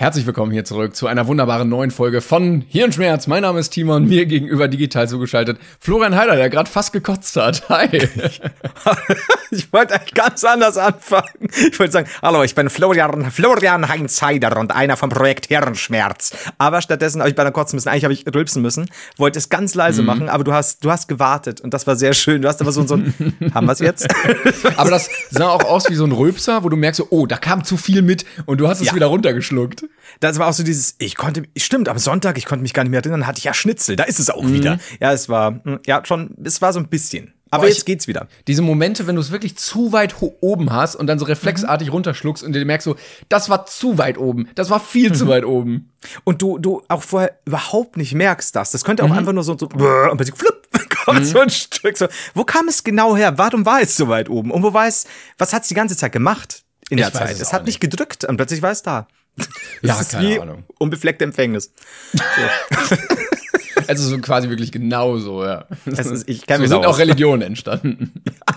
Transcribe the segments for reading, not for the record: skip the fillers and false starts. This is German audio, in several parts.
Herzlich willkommen hier zurück zu einer wunderbaren neuen Folge von Hirnschmerz. Mein Name ist Timon, mir gegenüber digital zugeschaltet Florian Heider, der gerade fast gekotzt hat. Hi. Ich wollte eigentlich ganz anders anfangen. Ich wollte sagen, hallo, ich bin Florian Heinz Heider und einer vom Projekt Hirnschmerz. Aber stattdessen habe ich beinahe kotzen müssen. Eigentlich habe ich rülpsen müssen. Wollte es ganz leise machen, aber du hast gewartet und das war sehr schön. Du hast aber so ein haben wir es jetzt? Aber das sah auch aus wie so ein Rülpser, wo du merkst, oh, da kam zu viel mit und du hast es wieder runtergeschluckt. Das war auch so dieses, stimmt, am Sonntag, ich konnte mich gar nicht mehr erinnern, hatte ich ja Schnitzel, da ist es auch wieder. Ja, es war so ein bisschen. Aber jetzt geht's wieder. Diese Momente, wenn du es wirklich zu weit oben hast und dann so reflexartig runterschluckst und du merkst so, das war zu weit oben, das war viel zu weit oben. Und du auch vorher überhaupt nicht merkst das. Das könnte auch einfach nur so und plötzlich kommt so ein Stück so. Wo kam es genau her? Warum war es so weit oben? Und was hat es die ganze Zeit gemacht in der Zeit? Es hat nicht gedrückt und plötzlich war es da. Das ist keine Ahnung. Unbefleckte Empfängnis. So. Also so quasi wirklich genauso, ja. So sind auch Religionen entstanden.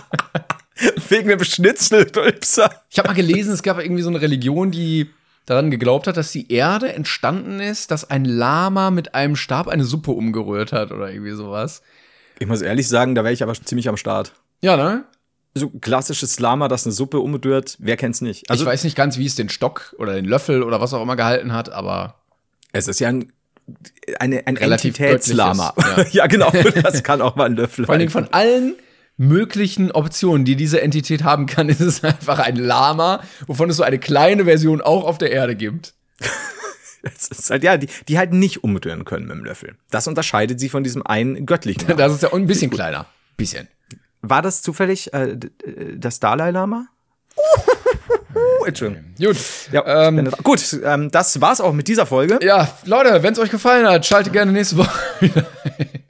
Wegen dem Schnitzelrülpser. Ich habe mal gelesen, es gab irgendwie so eine Religion, die daran geglaubt hat, dass die Erde entstanden ist, dass ein Lama mit einem Stab eine Suppe umgerührt hat oder irgendwie sowas. Ich muss ehrlich sagen, da wäre ich aber ziemlich am Start. Ja, ne? So klassisches Lama, das eine Suppe umrührt, wer kennt's nicht? Also, ich weiß nicht ganz, wie es den Stock oder den Löffel oder was auch immer gehalten hat, aber es ist ja ein relativ Entitätslama. Ja, genau, das kann auch mal ein Löffel. Vor allem von allen möglichen Optionen, die diese Entität haben kann, ist es einfach ein Lama, wovon es so eine kleine Version auch auf der Erde gibt. Es ist halt, die halt nicht umrühren können mit dem Löffel. Das unterscheidet sie von diesem einen göttlichen Lama. Das ist ja ein bisschen kleiner. Bisschen. War das zufällig das Dalai Lama? Entschuldigung. Gut. Ja, gut, das war's auch mit dieser Folge. Ja, Leute, wenn es euch gefallen hat, schaltet gerne nächste Woche wieder ein.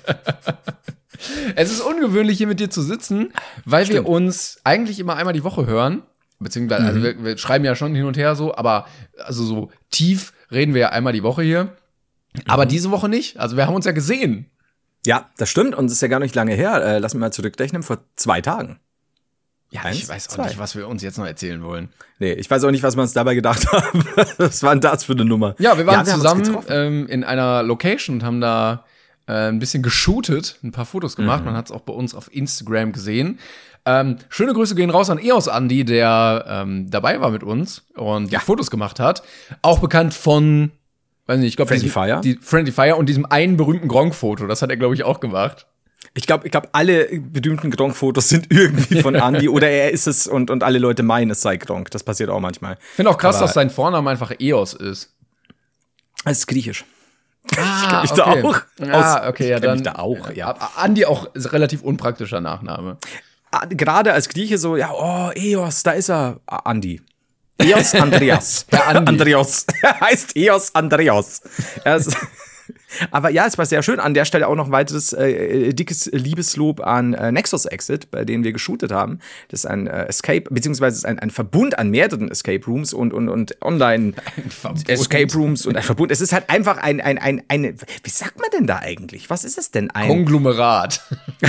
Es ist ungewöhnlich, hier mit dir zu sitzen, weil wir uns eigentlich immer einmal die Woche hören. Beziehungsweise, also wir schreiben ja schon hin und her so, aber also so tief reden wir ja einmal die Woche hier. Aber diese Woche nicht. Also wir haben uns ja gesehen. Ja, das stimmt und es ist ja gar nicht lange her. Lass mich mal zurückrechnen, vor 2 Tagen. Ja, ich weiß auch nicht, was wir uns jetzt noch erzählen wollen. Nee, ich weiß auch nicht, was wir uns dabei gedacht haben. Was war denn das für eine Nummer? Ja, wir waren zusammen in einer Location und haben da ein bisschen geshootet, ein paar Fotos gemacht. Man hat es auch bei uns auf Instagram gesehen. Schöne Grüße gehen raus an EOS Andi, der dabei war mit uns und die Fotos gemacht hat. Auch bekannt von, weiß nicht, ich glaube Friendly Fire und diesem einen berühmten Gronk-Foto. Das hat er, glaube ich, auch gemacht. Ich glaube, alle berühmten Gronk-Fotos sind irgendwie von Andi oder er ist es und alle Leute meinen, es sei Gronk. Das passiert auch manchmal. Ich finde auch krass, dass sein Vorname einfach EOS ist. Es ist griechisch. Ah, ich da auch. Okay, ja, dann. Da auch, ja. Andi auch ist relativ unpraktischer Nachname. Gerade als Grieche so, EOS, da ist er. Andi. EOS Andreas. Der Andi. Andreas. Er heißt EOS Andreas. Aber ja, es war sehr schön. An der Stelle auch noch ein weiteres dickes Liebeslob an Nexus Exit, bei denen wir geshootet haben. Das ist ein Escape, beziehungsweise ein Verbund an mehreren Escape Rooms und Online Escape Rooms und ein Verbund. Es ist halt einfach eine, wie sagt man denn da eigentlich? Was ist es denn? Ein Konglomerat.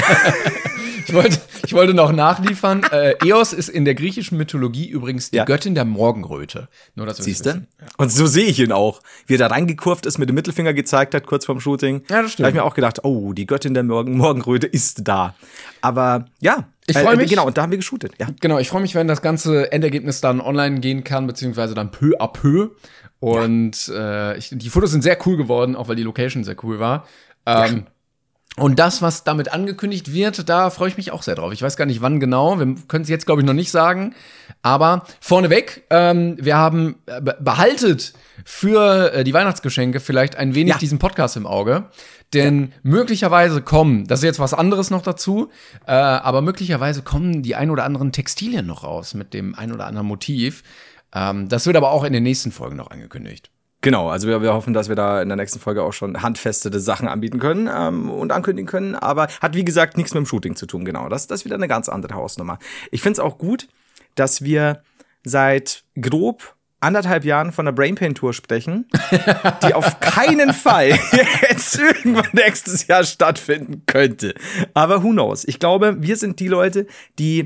Ich wollte noch nachliefern. Eos ist in der griechischen Mythologie übrigens die Göttin der Morgenröte. Nur, dass siehst du? Und so sehe ich ihn auch. Wie er da reingekurvt ist, mit dem Mittelfinger gezeigt hat, kurz vorm Shooting. Ja, das stimmt. Da habe ich mir auch gedacht, oh, die Göttin der Morgenröte ist da. Aber ja, ich freue mich. Genau, und da haben wir geshootet. Ja. Genau, ich freue mich, wenn das ganze Endergebnis dann online gehen kann, beziehungsweise dann peu à peu. Und die Fotos sind sehr cool geworden, auch weil die Location sehr cool war. Und das, was damit angekündigt wird, da freue ich mich auch sehr drauf. Ich weiß gar nicht, wann genau. Wir können es jetzt, glaube ich, noch nicht sagen. Aber vorneweg, wir haben behaltet für die Weihnachtsgeschenke vielleicht ein wenig diesen Podcast im Auge. Denn möglicherweise kommen, das ist jetzt was anderes noch dazu, aber möglicherweise kommen die ein oder anderen Textilien noch raus mit dem ein oder anderen Motiv. Das wird aber auch in den nächsten Folgen noch angekündigt. Genau, also wir hoffen, dass wir da in der nächsten Folge auch schon handfeste Sachen anbieten können und ankündigen können, aber hat wie gesagt nichts mit dem Shooting zu tun, genau. Das ist wieder eine ganz andere Hausnummer. Ich finde es auch gut, dass wir seit grob 1,5 Jahren von der Brainpain-Tour sprechen, die auf keinen Fall jetzt irgendwann nächstes Jahr stattfinden könnte. Aber who knows? Ich glaube, wir sind die Leute, die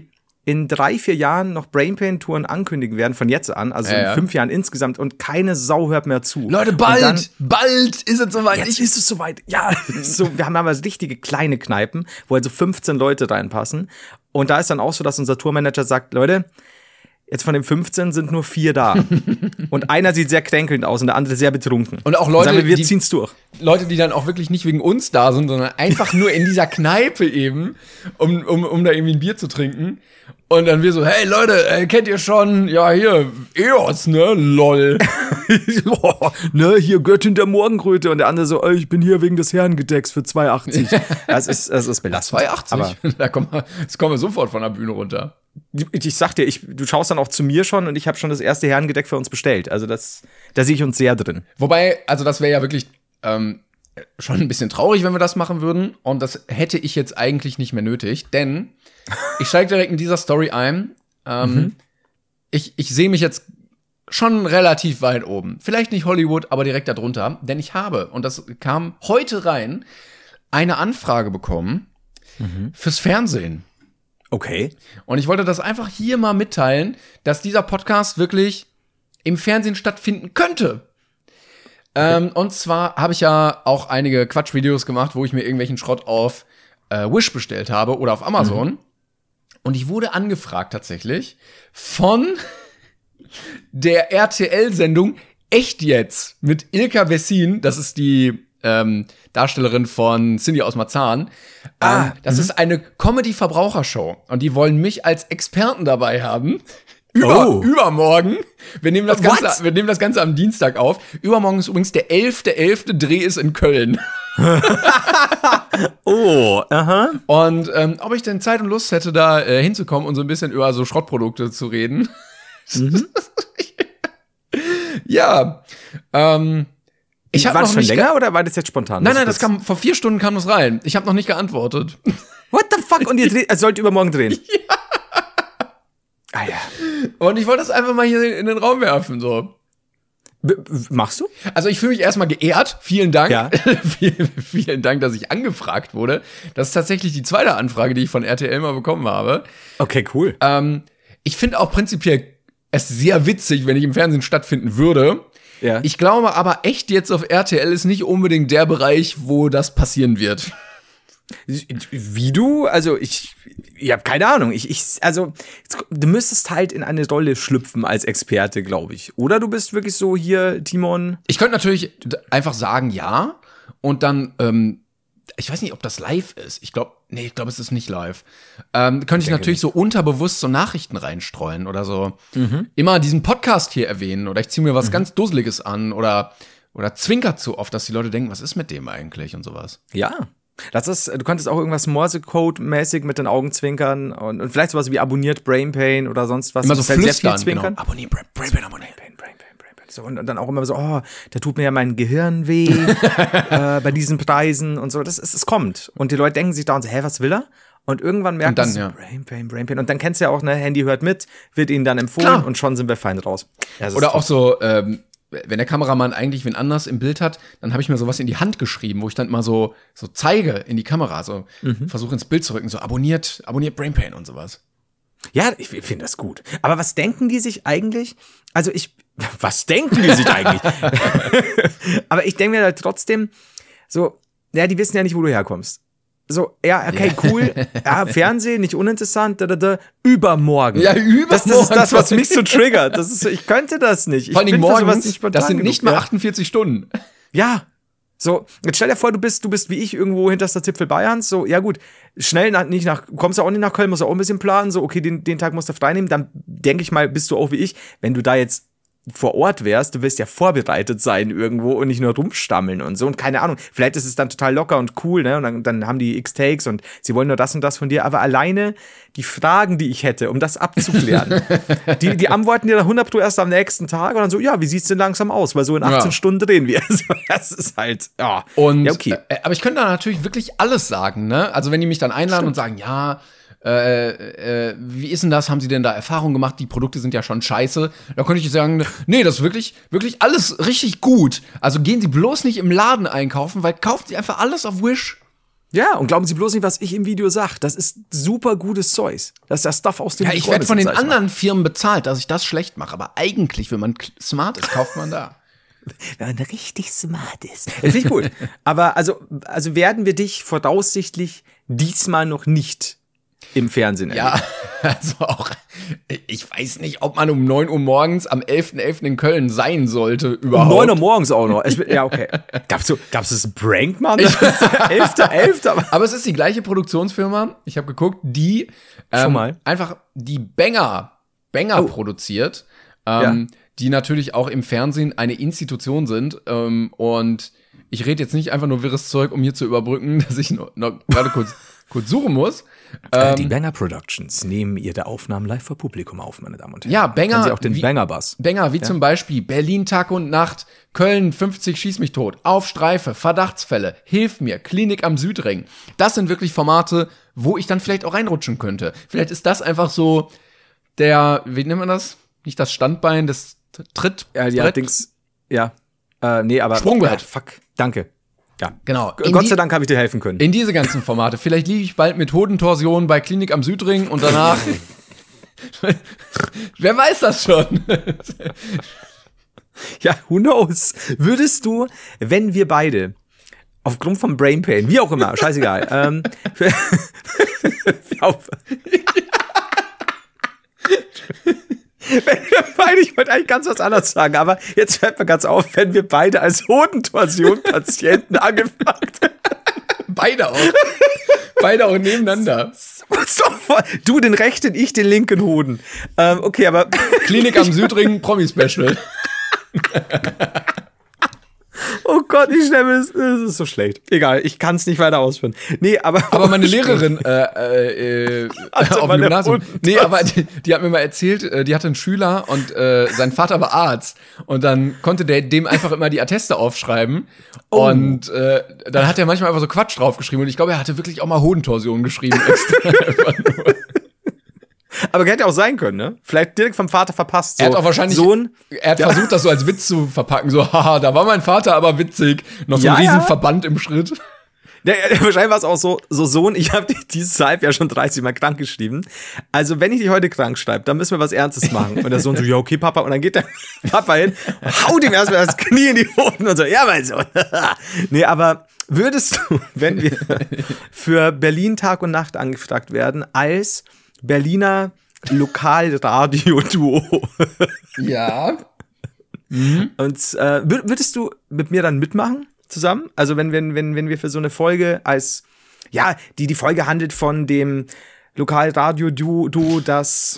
in 3-4 Jahren noch Brainpain-Touren ankündigen werden, von jetzt an, also in 5 Jahren insgesamt, und keine Sau hört mehr zu. Leute, bald ist es soweit. Jetzt ist es soweit. Ja, so, wir haben aber richtige kleine Kneipen, wo also 15 Leute reinpassen. Und da ist dann auch so, dass unser Tourmanager sagt, Leute, jetzt von den 15 sind nur 4 da. Und einer sieht sehr kränkelnd aus und der andere sehr betrunken. Und auch Leute, sagen wir ziehen's durch. Leute, die dann auch wirklich nicht wegen uns da sind, sondern einfach nur in dieser Kneipe eben, um da irgendwie ein Bier zu trinken. Und dann wir so, hey Leute, kennt ihr schon, ja hier, EOS, ne, lol. Ne, hier Göttin der Morgenröte. Und der andere so, ich bin hier wegen des Herrengedecks für 2,80. Das ist belastend. 2,80? Da kommen wir sofort von der Bühne runter. Ich sag dir, du schaust dann auch zu mir schon und ich habe schon das erste Herrengedeck für uns bestellt. Also da sehe ich uns sehr drin. Wobei, also das wäre ja wirklich schon ein bisschen traurig, wenn wir das machen würden. Und das hätte ich jetzt eigentlich nicht mehr nötig, denn ich steige direkt in dieser Story ein. Ich sehe mich jetzt schon relativ weit oben. Vielleicht nicht Hollywood, aber direkt darunter. Denn ich habe, und das kam heute rein, eine Anfrage bekommen fürs Fernsehen. Okay. Und ich wollte das einfach hier mal mitteilen, dass dieser Podcast wirklich im Fernsehen stattfinden könnte. Okay. Und zwar habe ich ja auch einige Quatschvideos gemacht, wo ich mir irgendwelchen Schrott auf Wish bestellt habe oder auf Amazon. Und ich wurde angefragt tatsächlich von der RTL-Sendung Echt jetzt mit Ilka Bessin. Das ist die Darstellerin von Cindy aus Marzahn. Das ist eine Comedy-Verbrauchershow. Und die wollen mich als Experten dabei haben. Übermorgen. Wir nehmen das Ganze am Dienstag auf. Übermorgen ist übrigens der 11.11. Dreh ist in Köln. Und ob ich denn Zeit und Lust hätte, da hinzukommen und so ein bisschen über so Schrottprodukte zu reden. Ja. Ich war das schon länger oder war das jetzt spontan? Nein, das kam vor 4 Stunden kam das rein. Ich habe noch nicht geantwortet. What the fuck? Und ihr sollt übermorgen drehen? Ja. Ah ja. Und ich wollte das einfach mal hier in den Raum werfen, so. Machst du? Also ich fühle mich erstmal geehrt. Vielen Dank. Ja. Vielen Dank, dass ich angefragt wurde. Das ist tatsächlich die zweite Anfrage, die ich von RTL mal bekommen habe. Okay, cool. Ich finde auch prinzipiell es sehr witzig, wenn ich im Fernsehen stattfinden würde. Ja. Ich glaube aber echt jetzt auf RTL ist nicht unbedingt der Bereich, wo das passieren wird. Wie du? Also ich habe keine Ahnung. Also du müsstest halt in eine Rolle schlüpfen als Experte, glaube ich. Oder du bist wirklich so hier, Timon. Ich könnte natürlich einfach sagen, ja. Und dann, ich weiß nicht, ob das live ist. Ich glaube, es ist nicht live. Könnte ich natürlich so unterbewusst so Nachrichten reinstreuen oder so. Immer diesen Podcast hier erwähnen. Oder ich ziehe mir was ganz Dusseliges an. Oder zwinkert so oft, dass die Leute denken, was ist mit dem eigentlich und sowas. Ja. Du könntest auch irgendwas Morse-Code-mäßig mit den Augen zwinkern und vielleicht sowas wie abonniert Brainpain oder sonst was. Immer so flüstern, sehr viel genau. Abonniert, Brainpain. So, und dann auch immer so, da tut mir ja mein Gehirn weh bei diesen Preisen und so. Es kommt. Und die Leute denken sich da und so, was will er? Und irgendwann merken sie, Brainpain. Und dann kennst du ja auch, ne, Handy hört mit, wird ihnen dann empfohlen. Klar. Und schon sind wir fein raus. Oder auch so, wenn der Kameramann eigentlich wen anders im Bild hat, dann habe ich mir sowas in die Hand geschrieben, wo ich dann mal so zeige in die Kamera, so versuche ins Bild zu rücken, so abonniert Brainpain und sowas. Ja, ich finde das gut. Aber was denken die sich eigentlich? Also was denken die sich eigentlich? Aber ich denke mir halt trotzdem so, ja, die wissen ja nicht, wo du herkommst. So, ja, okay, cool. Ja, Fernsehen, nicht uninteressant. Übermorgen. Ja, übermorgen. Das ist das, was mich so triggert. Ich könnte das nicht. Vor allem morgens, das sind nicht mal 48 Stunden. Ja. So, jetzt stell dir vor, du bist wie ich irgendwo hinterster Zipfel Bayerns. So, ja gut, kommst du auch nicht nach Köln, musst du auch ein bisschen planen. So, okay, den Tag musst du frei nehmen. Dann denke ich mal, bist du auch wie ich. Wenn du da jetzt vor Ort wärst, du wirst ja vorbereitet sein irgendwo und nicht nur rumstammeln und so. Und keine Ahnung, vielleicht ist es dann total locker und cool, ne? Und dann haben die X-Takes und sie wollen nur das und das von dir. Aber alleine die Fragen, die ich hätte, um das abzuklären, die antworten dir dann 100% erst am nächsten Tag und dann so, ja, wie sieht's denn langsam aus? Weil so in 18 Stunden drehen wir. Das ist halt, ja. Und, ja, okay. Aber ich könnte da natürlich wirklich alles sagen, ne? Also wenn die mich dann einladen und sagen, ja, wie ist denn das? Haben Sie denn da Erfahrung gemacht? Die Produkte sind ja schon scheiße. Da könnte ich sagen, nee, das ist wirklich alles richtig gut. Also gehen Sie bloß nicht im Laden einkaufen, weil kaufen Sie einfach alles auf Wish. Ja, und glauben Sie bloß nicht, was ich im Video sage. Das ist super gutes Zeug. Das ist der Stuff aus dem Ja, ich werde von den anderen Firmen bezahlt, dass ich das schlecht mache. Aber eigentlich, wenn man smart ist, kauft man da. Wenn man richtig smart ist. Das finde ich cool. Aber also werden wir dich voraussichtlich diesmal noch nicht im Fernsehen erleben. Ja, also auch, ich weiß nicht, ob man um 9 Uhr morgens am 11.11. in Köln sein sollte überhaupt. Um 9 Uhr morgens auch noch. Ja, okay. Gab's das Prank, Mann? 11.11. Aber es ist die gleiche Produktionsfirma, ich habe geguckt, die einfach die Banger produziert, die natürlich auch im Fernsehen eine Institution sind. Und ich rede jetzt nicht einfach nur wirres Zeug, um hier zu überbrücken, dass ich noch gerade kurz suchen muss. Die Banger Productions nehmen ihre Aufnahmen live vor Publikum auf, meine Damen und Herren. Ja, Banger. Kennen Sie auch den Banger-Bass? Banger, wie zum Beispiel Berlin Tag und Nacht, Köln 50 Schieß mich tot, Auf Streife, Verdachtsfälle, Hilf mir, Klinik am Südring. Das sind wirklich Formate, wo ich dann vielleicht auch reinrutschen könnte. Vielleicht ist das einfach so wie nennt man das? Nicht das Standbein, das Tritt. Nee, aber. Sprungbrett. Fuck, danke. Ja, genau. Gott sei Dank habe ich dir helfen können. In diese ganzen Formate. Vielleicht liege ich bald mit Hodentorsion bei Klinik am Südring und danach. Wer weiß das schon? Ja, who knows? Würdest du, wenn wir beide aufgrund vom Brain Pain, wie auch immer, scheißegal, ich wollte eigentlich ganz was anderes sagen, aber jetzt fällt mir ganz auf, wenn wir beide als Hodentorsion-Patienten angefragt hätten. Beide auch nebeneinander. Du den rechten, ich den linken Hoden. Okay, aber Klinik am Südring, Promi-Special. Oh Gott, ich stelle mir das ist so schlecht. Egal, ich kann es nicht weiter ausführen. Nee, aber meine Lehrerin auf dem Gymnasium. Nee, aber die hat mir mal erzählt, die hatte einen Schüler und sein Vater war Arzt und dann konnte der dem einfach immer die Atteste aufschreiben und dann hat er manchmal einfach so Quatsch draufgeschrieben und ich glaube, er hatte wirklich auch mal Hodentorsion geschrieben extra. Einfach nur. Aber hätte auch sein können, ne? Vielleicht direkt vom Vater verpasst. So. Er hat auch wahrscheinlich versucht, das so als Witz zu verpacken. So, haha, da war mein Vater aber witzig. Noch so ein Riesenverband im Schritt. Ja, wahrscheinlich war es auch so Sohn, ich habe dich dieses Halbjahr schon 30 Mal krank geschrieben. Also, wenn ich dich heute krank schreibe, dann müssen wir was Ernstes machen. Und der Sohn so, ja, okay, Papa. Und dann geht der Papa hin, haut ihm erstmal das Knie in die Hoden und so, ja, mein Sohn. Nee, aber würdest du, wenn wir für Berlin Tag und Nacht angefragt werden, als Berliner Lokalradio-Duo. Ja. Und würdest du mit mir dann mitmachen zusammen? Also wenn wir für so eine Folge die Folge handelt von dem Lokalradio-Duo, das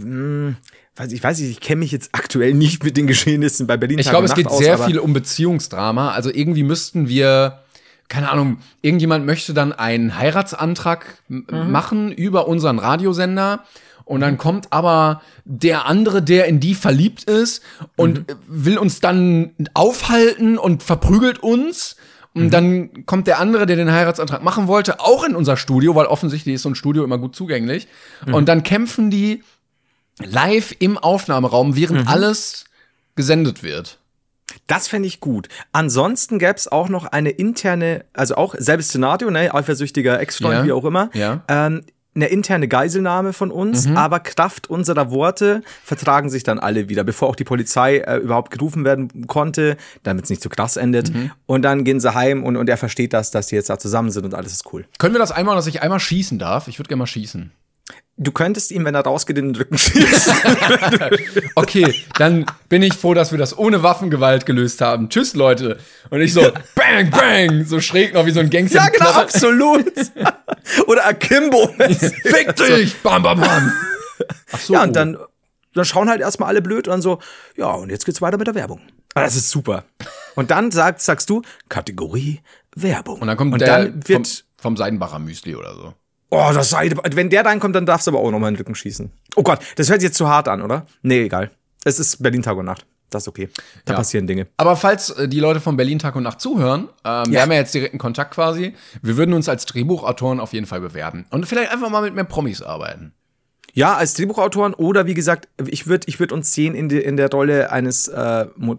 ich weiß nicht, ich kenne mich jetzt aktuell nicht mit den Geschehnissen bei Berlin. Ich glaube, es geht sehr viel um Beziehungsdrama. Also irgendwie müssten wir, keine Ahnung, irgendjemand möchte dann einen Heiratsantrag machen über unseren Radiosender und dann kommt aber der andere, der in die verliebt ist und will uns dann aufhalten und verprügelt uns und dann kommt der andere, der den Heiratsantrag machen wollte, auch in unser Studio, weil offensichtlich ist so ein Studio immer gut zugänglich und dann kämpfen die live im Aufnahmeraum, während alles gesendet wird. Das fände ich gut. Ansonsten gäbe es auch noch eine interne, also auch selbes Szenario, ne, eifersüchtiger Ex-Freund, wie auch immer, eine interne Geiselnahme von uns, aber Kraft unserer Worte vertragen sich dann alle wieder, bevor auch die Polizei überhaupt gerufen werden konnte, damit es nicht zu krass endet. Und dann gehen sie heim und er versteht dass die jetzt da zusammen sind und alles ist cool. Können wir das einmal, dass ich einmal schießen darf? Ich würde gerne mal schießen. Du könntest ihm, wenn er rausgeht, in den Rücken schießen. Okay, dann bin ich froh, dass wir das ohne Waffengewalt gelöst haben. Tschüss, Leute. Und ich so, bang, bang, so schräg noch wie so ein Gangster. Ja, genau, absolut. Oder Akimbo. Fick dich, bam, bam, bam. Ach so. Ja, und dann schauen halt erstmal alle blöd und dann so, ja, und jetzt geht's weiter mit der Werbung. Aber das ist super. Und dann sagst du, Kategorie Werbung. Und dann kommt vom Seidenbacher Müsli oder so. Oh, wenn der reinkommt, dann darfst du aber auch nochmal in den Rücken schießen. Oh Gott, das hört sich jetzt zu hart an, oder? Nee, egal. Es ist Berlin Tag und Nacht. Das ist okay. Da passieren Dinge. Aber falls die Leute von Berlin Tag und Nacht zuhören, wir haben ja jetzt direkten Kontakt quasi, wir würden uns als Drehbuchautoren auf jeden Fall bewerben. Und vielleicht einfach mal mit mehr Promis arbeiten. Ja, als Drehbuchautoren oder wie gesagt, ich würd uns sehen in der Rolle eines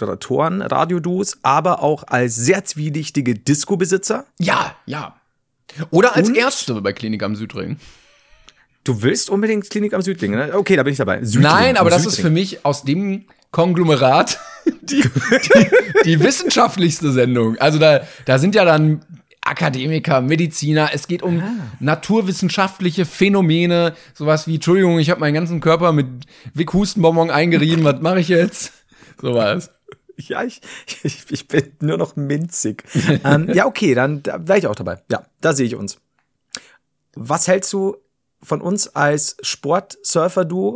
Moderatoren, Radioduos, aber auch als sehr zwielichtige Disco-Besitzer. Ja, ja. Oder als Ärzte bei Klinik am Südring. Du willst unbedingt Klinik am Südring, ne? Okay, da bin ich dabei. Südring, nein, aber das ist für mich aus dem Konglomerat die wissenschaftlichste Sendung. Also da sind ja dann Akademiker, Mediziner, es geht um naturwissenschaftliche Phänomene, sowas wie, Entschuldigung, ich habe meinen ganzen Körper mit Vic Hustenbonbon eingerieben, was mache ich jetzt? Sowas. Ja, ich bin nur noch minzig. Ja, okay, dann da wäre ich auch dabei. Ja, da sehe ich uns. Was hältst du von uns als Sport-Surfer-Duo?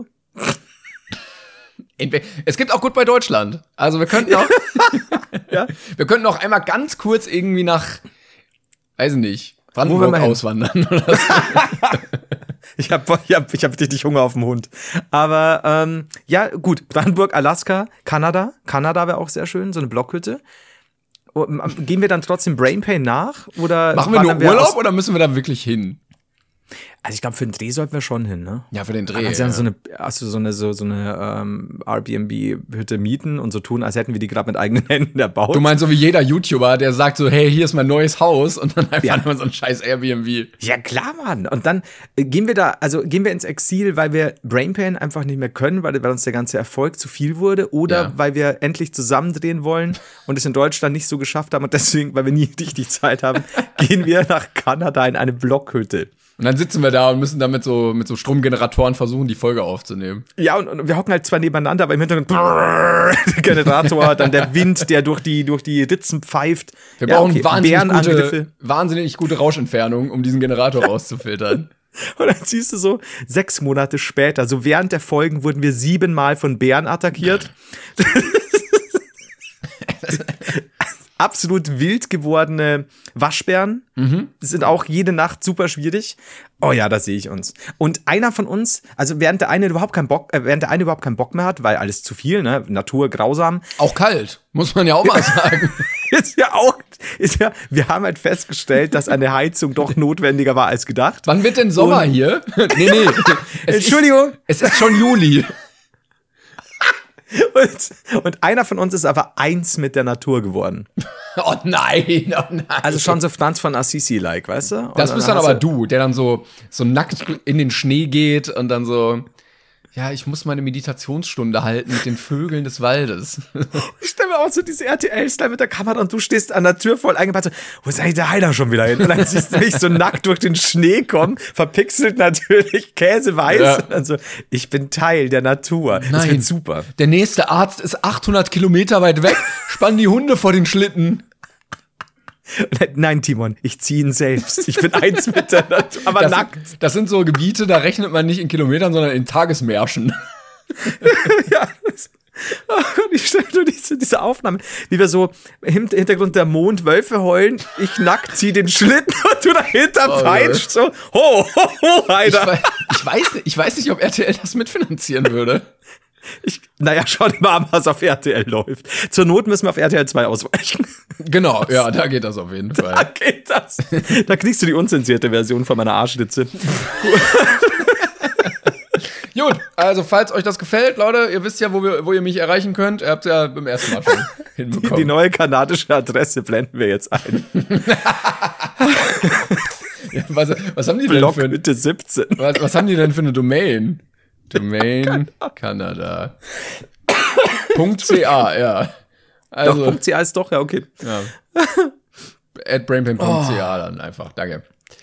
Es gibt auch gut bei Deutschland. Also wir könnten auch, wir könnten auch einmal ganz kurz irgendwie nach, weiß ich nicht, Brandenburg auswandern oder so. Ich hab richtig Hunger auf den Hund. Aber ja, gut, Brandenburg, Alaska, Kanada. Kanada wäre auch sehr schön, so eine Blockhütte. Gehen wir dann trotzdem Brain Pain nach? Oder machen wir nur Urlaub oder müssen wir da wirklich hin? Also ich glaube, für den Dreh sollten wir schon hin, ne? Ja, für den Dreh. Also so eine Airbnb-Hütte mieten und so tun, als hätten wir die gerade mit eigenen Händen erbaut. Du meinst so wie jeder YouTuber, der sagt so, hey, hier ist mein neues Haus und dann einfach nur so ein scheiß Airbnb. Ja, klar, Mann. Und dann gehen wir ins Exil, weil wir Brain Pain einfach nicht mehr können, weil uns der ganze Erfolg zu viel wurde oder weil wir endlich zusammendrehen wollen und es in Deutschland nicht so geschafft haben und deswegen, weil wir nie richtig Zeit haben, gehen wir nach Kanada in eine Blockhütte. Und dann sitzen wir da und müssen dann mit so Stromgeneratoren versuchen, die Folge aufzunehmen. Ja, und wir hocken halt zwar nebeneinander, aber im Hintergrund der Generator, dann der Wind, der durch die Ritzen pfeift. Wir brauchen wahnsinnig gute Rauschentfernung, um diesen Generator rauszufiltern. Und dann siehst du so, 6 Monate später, so während der Folgen wurden wir 7-mal von Bären attackiert. Absolut wild gewordene Waschbären sind auch jede Nacht super schwierig. Oh ja, da sehe ich uns. Und einer von uns, also während der eine überhaupt keinen Bock mehr hat, weil alles zu viel, ne, Natur grausam. Auch kalt, muss man ja auch mal sagen. Wir haben halt festgestellt, dass eine Heizung doch notwendiger war als gedacht. Wann wird denn Sommer hier? Nee. Entschuldigung. Es ist schon Juli. Und einer von uns ist aber eins mit der Natur geworden. Oh nein. Also schon so Franz von Assisi-like, weißt du? Das bist dann aber du, der dann so nackt in den Schnee geht und dann so, ja, ich muss meine Meditationsstunde halten mit den Vögeln des Waldes. Ich stelle mir auch so diese RTL-Style mit der Kamera und du stehst an der Tür voll eingepackt, so, wo ist eigentlich der Heiler schon wieder hin? Und dann siehst du mich so nackt durch den Schnee kommen, verpixelt natürlich, käseweiß. Ja. Und dann so, ich bin Teil der Natur. Nein, das wird super. Der nächste Arzt ist 800 Kilometer weit weg, spann die Hunde vor den Schlitten. Nein, Timon, ich ziehe ihn selbst. Ich bin eins mit der Natur, aber nackt. Das sind so Gebiete, da rechnet man nicht in Kilometern, sondern in Tagesmärschen. Ja. Oh Gott, ich stelle nur diese Aufnahme, wie wir so im Hintergrund der Mond Wölfe heulen, ich nackt zieh den Schlitten und du dahinter peitscht so, ho, Heider. Ich weiß nicht, ob RTL das mitfinanzieren würde. Schau dir mal an, was auf RTL läuft. Zur Not müssen wir auf RTL 2 ausweichen. Genau, ja, da geht das auf jeden Fall. Da geht das. Da kriegst du die unzensierte Version von meiner Arschlitze. Gut, also falls euch das gefällt, Leute, ihr wisst ja, wo ihr mich erreichen könnt. Ihr habt es ja beim ersten Mal schon hinbekommen. Die neue kanadische Adresse blenden wir jetzt ein. Ja, was haben die denn für Mitte 17. Was haben die denn für eine Domain? Domain Kanada. .ca, ja. Also, doch, .ca ist doch, ja, okay. Ja. @brainpain.ca dann einfach, danke.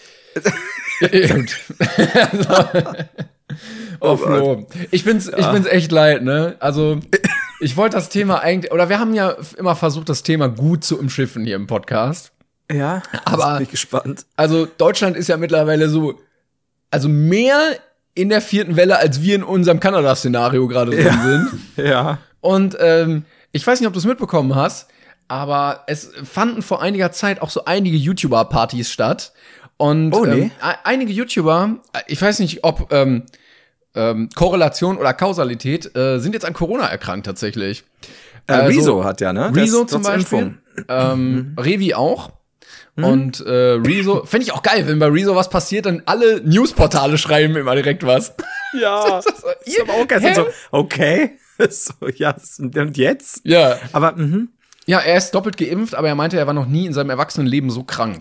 Oh, Flo. Ich bin's echt leid, ne? Also, ich wollte das Thema eigentlich, oder wir haben ja immer versucht, das Thema gut zu umschiffen hier im Podcast. Ja, aber bin ich gespannt. Also, Deutschland ist ja mittlerweile so, also mehr in der 4. Welle, als wir in unserem Kanada-Szenario gerade drin sind. Ja. Und ich weiß nicht, ob du es mitbekommen hast, aber es fanden vor einiger Zeit auch so einige YouTuber-Partys statt. Und einige YouTuber, ich weiß nicht, ob Korrelation oder Kausalität, sind jetzt an Corona erkrankt tatsächlich. Rezo hat ja, ne? Rezo zum Beispiel. Revi auch. Und Rezo, fände ich auch geil, wenn bei Rezo was passiert, dann alle Newsportale schreiben immer direkt was. Ja, das ist aber auch geil. So, okay. So, ja, und jetzt? Ja. Aber, Ja, er ist doppelt geimpft, aber er meinte, er war noch nie in seinem Erwachsenenleben so krank.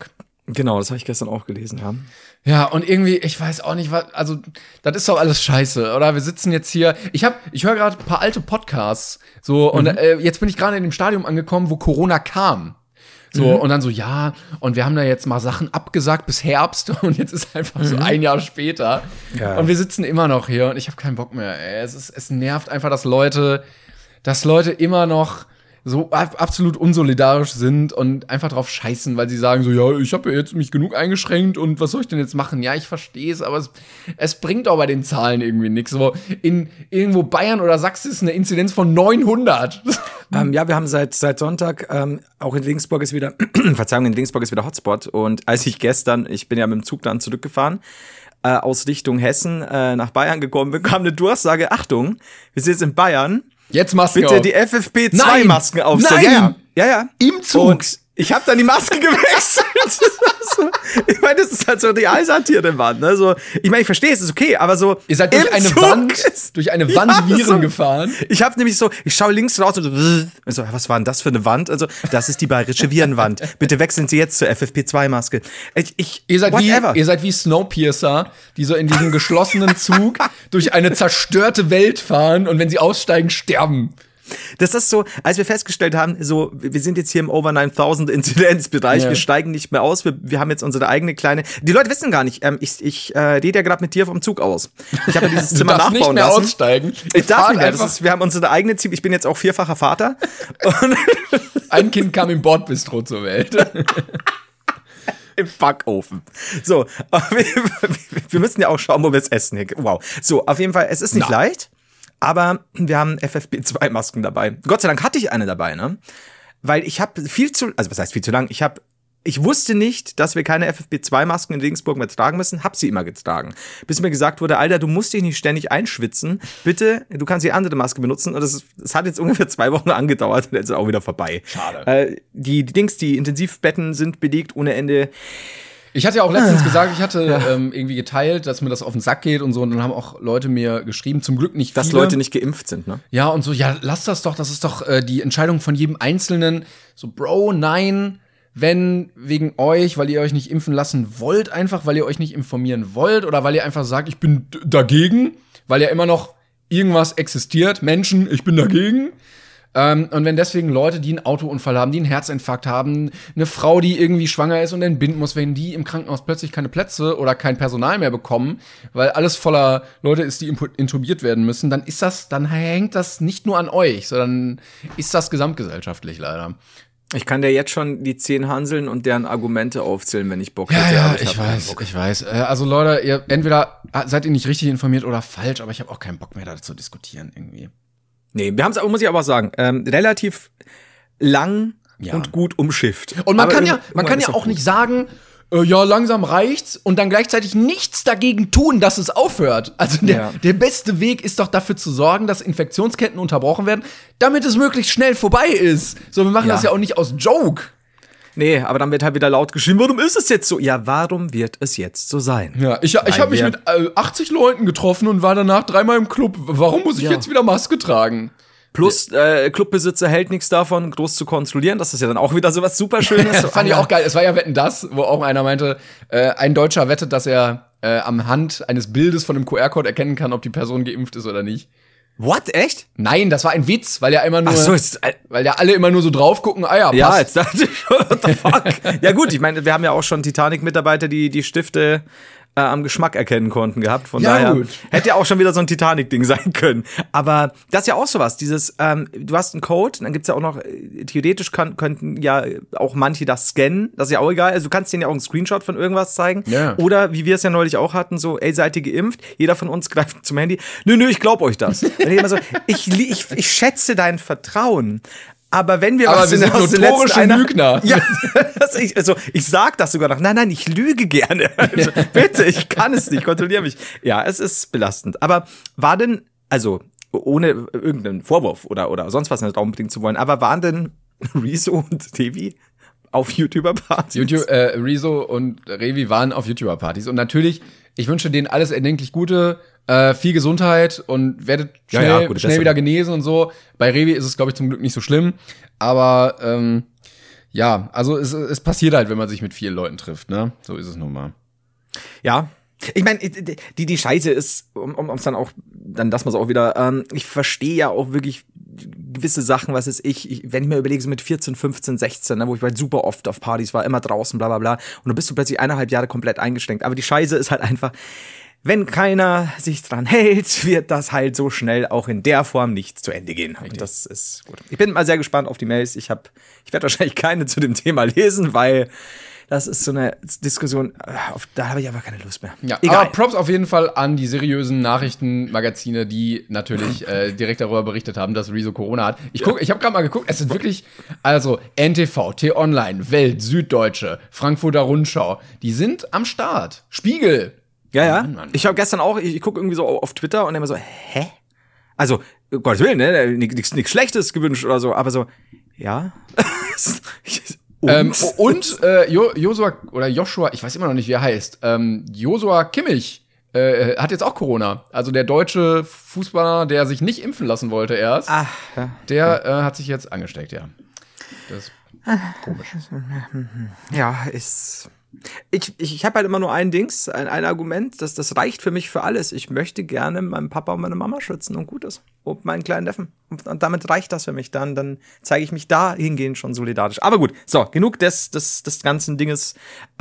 Genau, das habe ich gestern auch gelesen, ja. Ja, und irgendwie, ich weiß auch nicht, was, also, das ist doch alles scheiße, oder? Wir sitzen jetzt hier, ich höre gerade ein paar alte Podcasts, so, und jetzt bin ich gerade in dem Stadium angekommen, wo Corona kam. So, und dann so, ja, und wir haben da jetzt mal Sachen abgesagt bis Herbst und jetzt ist einfach so ein Jahr später. Ja. Und wir sitzen immer noch hier und ich habe keinen Bock mehr, ey. Es nervt einfach, dass Leute immer noch so absolut unsolidarisch sind und einfach drauf scheißen, weil sie sagen so, ja, ich habe ja jetzt mich genug eingeschränkt und was soll ich denn jetzt machen? Ja, ich verstehe es, aber es bringt auch bei den Zahlen irgendwie nichts. So, in irgendwo Bayern oder Sachsen ist eine Inzidenz von 900. Ja, wir haben seit Sonntag, auch in Regensburg ist wieder, Verzeihung, in Regensburg ist wieder Hotspot. Und als ich bin ja mit dem Zug dann zurückgefahren, aus Richtung Hessen nach Bayern gekommen bin, kam eine Durchsage, Achtung, wir sind jetzt in Bayern. Jetzt Masken bitte auf. Die FFP2-Masken aufsetzen. Ja. Im Zug. Und ich habe dann die Maske gewechselt. Ich meine, das ist halt so Realsatire, Wand. Ne? So, ich meine, ich verstehe es, ist okay, aber so. Ihr seid durch eine Wand Viren so, gefahren. Ich habe nämlich so, ich schaue links raus und so, was war denn das für eine Wand? Also, das ist die bayerische Virenwand. Bitte wechseln Sie jetzt zur FFP2-Maske. Ihr seid wie Snowpiercer, die so in diesem geschlossenen Zug durch eine zerstörte Welt fahren und wenn sie aussteigen, sterben. Das ist so, als wir festgestellt haben, so, wir sind jetzt hier im Over 9000 Inzidenzbereich, wir steigen nicht mehr aus, wir haben jetzt unsere eigene kleine, die Leute wissen gar nicht, ich rede ja gerade mit dir vom Zug aus. Ich habe ja dieses Zimmer nachbauen nicht mehr lassen. Aussteigen. Ich darf nicht mehr, wir haben unsere eigene Team, ich bin jetzt auch vierfacher Vater. Und ein Kind kam im Bordbistro zur Welt. Im Backofen. So, wir müssen ja auch schauen, wo wir es essen. Wow. So, auf jeden Fall, es ist nicht leicht. Aber wir haben FFP2-Masken dabei. Gott sei Dank hatte ich eine dabei, ne? Weil ich habe was heißt viel zu lang? Ich wusste nicht, dass wir keine FFP2-Masken in Regensburg mehr tragen müssen, hab sie immer getragen. Bis mir gesagt wurde, Alter, du musst dich nicht ständig einschwitzen. Bitte, du kannst die andere Maske benutzen. Und das hat jetzt ungefähr 2 Wochen angedauert und jetzt ist auch wieder vorbei. Schade. Die Intensivbetten sind belegt ohne Ende. Ich hatte ja auch letztens gesagt, ich hatte irgendwie geteilt, dass mir das auf den Sack geht und so. Und dann haben auch Leute mir geschrieben, zum Glück nicht viele. Dass Leute nicht geimpft sind, ne? Ja, und so, ja, lass das ist doch die Entscheidung von jedem Einzelnen. So, Bro, nein, wenn wegen euch, weil ihr euch nicht impfen lassen wollt, einfach, weil ihr euch nicht informieren wollt oder weil ihr einfach sagt, ich bin dagegen, weil ja immer noch irgendwas existiert. Menschen, ich bin dagegen. Und wenn deswegen Leute, die einen Autounfall haben, die einen Herzinfarkt haben, eine Frau, die irgendwie schwanger ist und entbinden muss, wenn die im Krankenhaus plötzlich keine Plätze oder kein Personal mehr bekommen, weil alles voller Leute ist, die intubiert werden müssen, dann hängt das nicht nur an euch, sondern ist das gesamtgesellschaftlich leider. Ich kann dir jetzt schon die 10 Hanseln und deren Argumente aufzählen, wenn ich Bock hätte. Ja, ich weiß. Also Leute, entweder seid ihr nicht richtig informiert oder falsch, aber ich habe auch keinen Bock mehr, da zu diskutieren irgendwie. Nee, wir haben es, muss ich aber sagen, relativ lang und gut umschifft. Und man kann ja auch nicht sagen, ja, langsam reicht's und dann gleichzeitig nichts dagegen tun, dass es aufhört. Also der beste Weg ist doch dafür zu sorgen, dass Infektionsketten unterbrochen werden, damit es möglichst schnell vorbei ist. So, wir machen das ja auch nicht aus Joke. Nee, aber dann wird halt wieder laut geschrien, warum ist es jetzt so? Ja, warum wird es jetzt so sein? Ja, ich habe mich mit 80 Leuten getroffen und war danach 3-mal im Club. Warum muss ich jetzt wieder Maske tragen? Plus, Clubbesitzer hält nichts davon, groß zu kontrollieren. Das ist ja dann auch wieder so was super Schönes. Fand ich auch geil. Es war ja Wetten, das, wo auch einer meinte, ein Deutscher wettet, dass er am Hand eines Bildes von einem QR-Code erkennen kann, ob die Person geimpft ist oder nicht. What? Echt? Nein, das war ein Witz, weil ja immer nur, weil ja alle immer nur so drauf gucken, passt. Ja, jetzt dachte ich schon, what the fuck? Ja gut, ich meine, wir haben ja auch schon Titanic-Mitarbeiter, die Stifte am Geschmack erkennen konnten gehabt. Von daher gut. Hätte ja auch schon wieder so ein Titanic-Ding sein können. Aber das ist ja auch sowas, dieses, du hast einen Code, dann gibt's ja auch noch, theoretisch könnten ja auch manche das scannen, das ist ja auch egal, also du kannst denen ja auch einen Screenshot von irgendwas zeigen. Ja. Oder, wie wir es ja neulich auch hatten, so, ey, seid ihr geimpft? Jeder von uns greift zum Handy. Nö, ich glaub euch das. Und ich immer so, ich schätze dein Vertrauen. Aber wenn wir was sind aus den letzten Lügner. Ja, ich sag das sogar noch. Nein, ich lüge gerne. Also, bitte, ich kann es nicht, kontrolliere mich. Ja, es ist belastend. Aber war denn, also ohne irgendeinen Vorwurf oder sonst was nicht unbedingt zu wollen, aber waren denn Rezo und Devi auf YouTuber-Partys? Rezo und Revi waren auf YouTuber-Partys. Und natürlich, ich wünsche denen alles erdenklich Gute, viel Gesundheit und werdet schnell wieder genesen und so. Bei Revi ist es, glaube ich, zum Glück nicht so schlimm. Aber Ja, also es passiert halt, wenn man sich mit vielen Leuten trifft, ne? So ist es nun mal. Ja. Ich meine, die Scheiße ist, um es dann auch, dann lassen wir es auch wieder, ich verstehe ja auch wirklich gewisse Sachen, was ist wenn ich mir überlege, so mit 14, 15, 16, ne, wo ich halt super oft auf Partys war, immer draußen, bla bla bla, und dann bist du plötzlich 1,5 Jahre komplett eingeschränkt. Aber die Scheiße ist halt einfach, wenn keiner sich dran hält, wird das halt so schnell auch in der Form nicht zu Ende gehen. Und das ist gut. Ich bin mal sehr gespannt auf die Mails. Ich werde wahrscheinlich keine zu dem Thema lesen, weil das ist so eine Diskussion, da habe ich aber keine Lust mehr. Ja, egal. Aber Props auf jeden Fall an die seriösen Nachrichtenmagazine, die natürlich direkt darüber berichtet haben, dass Rezo Corona hat. Ich habe gerade mal geguckt, es sind wirklich, also NTV, T-Online, Welt, Süddeutsche, Frankfurter Rundschau, die sind am Start. Spiegel. Ja. Mann. Ich habe gestern auch, ich gucke irgendwie so auf Twitter und immer so, hä? Also, um Gottes Willen, ne? Nichts Schlechtes gewünscht oder so, aber so, ja. Joshua, ich weiß immer noch nicht, wie er heißt, Joshua Kimmich hat jetzt auch Corona. Also der deutsche Fußballer, der sich nicht impfen lassen wollte erst, der hat sich jetzt angesteckt, ja. Das ist komisch. Ja, ich habe halt immer nur ein Argument, das reicht für mich für alles. Ich möchte gerne meinen Papa und meine Mama schützen und gut ist. Und meinen kleinen Neffen. Und damit reicht das für mich. Dann zeige ich mich dahingehend schon solidarisch. Aber gut, so, genug des ganzen Dinges.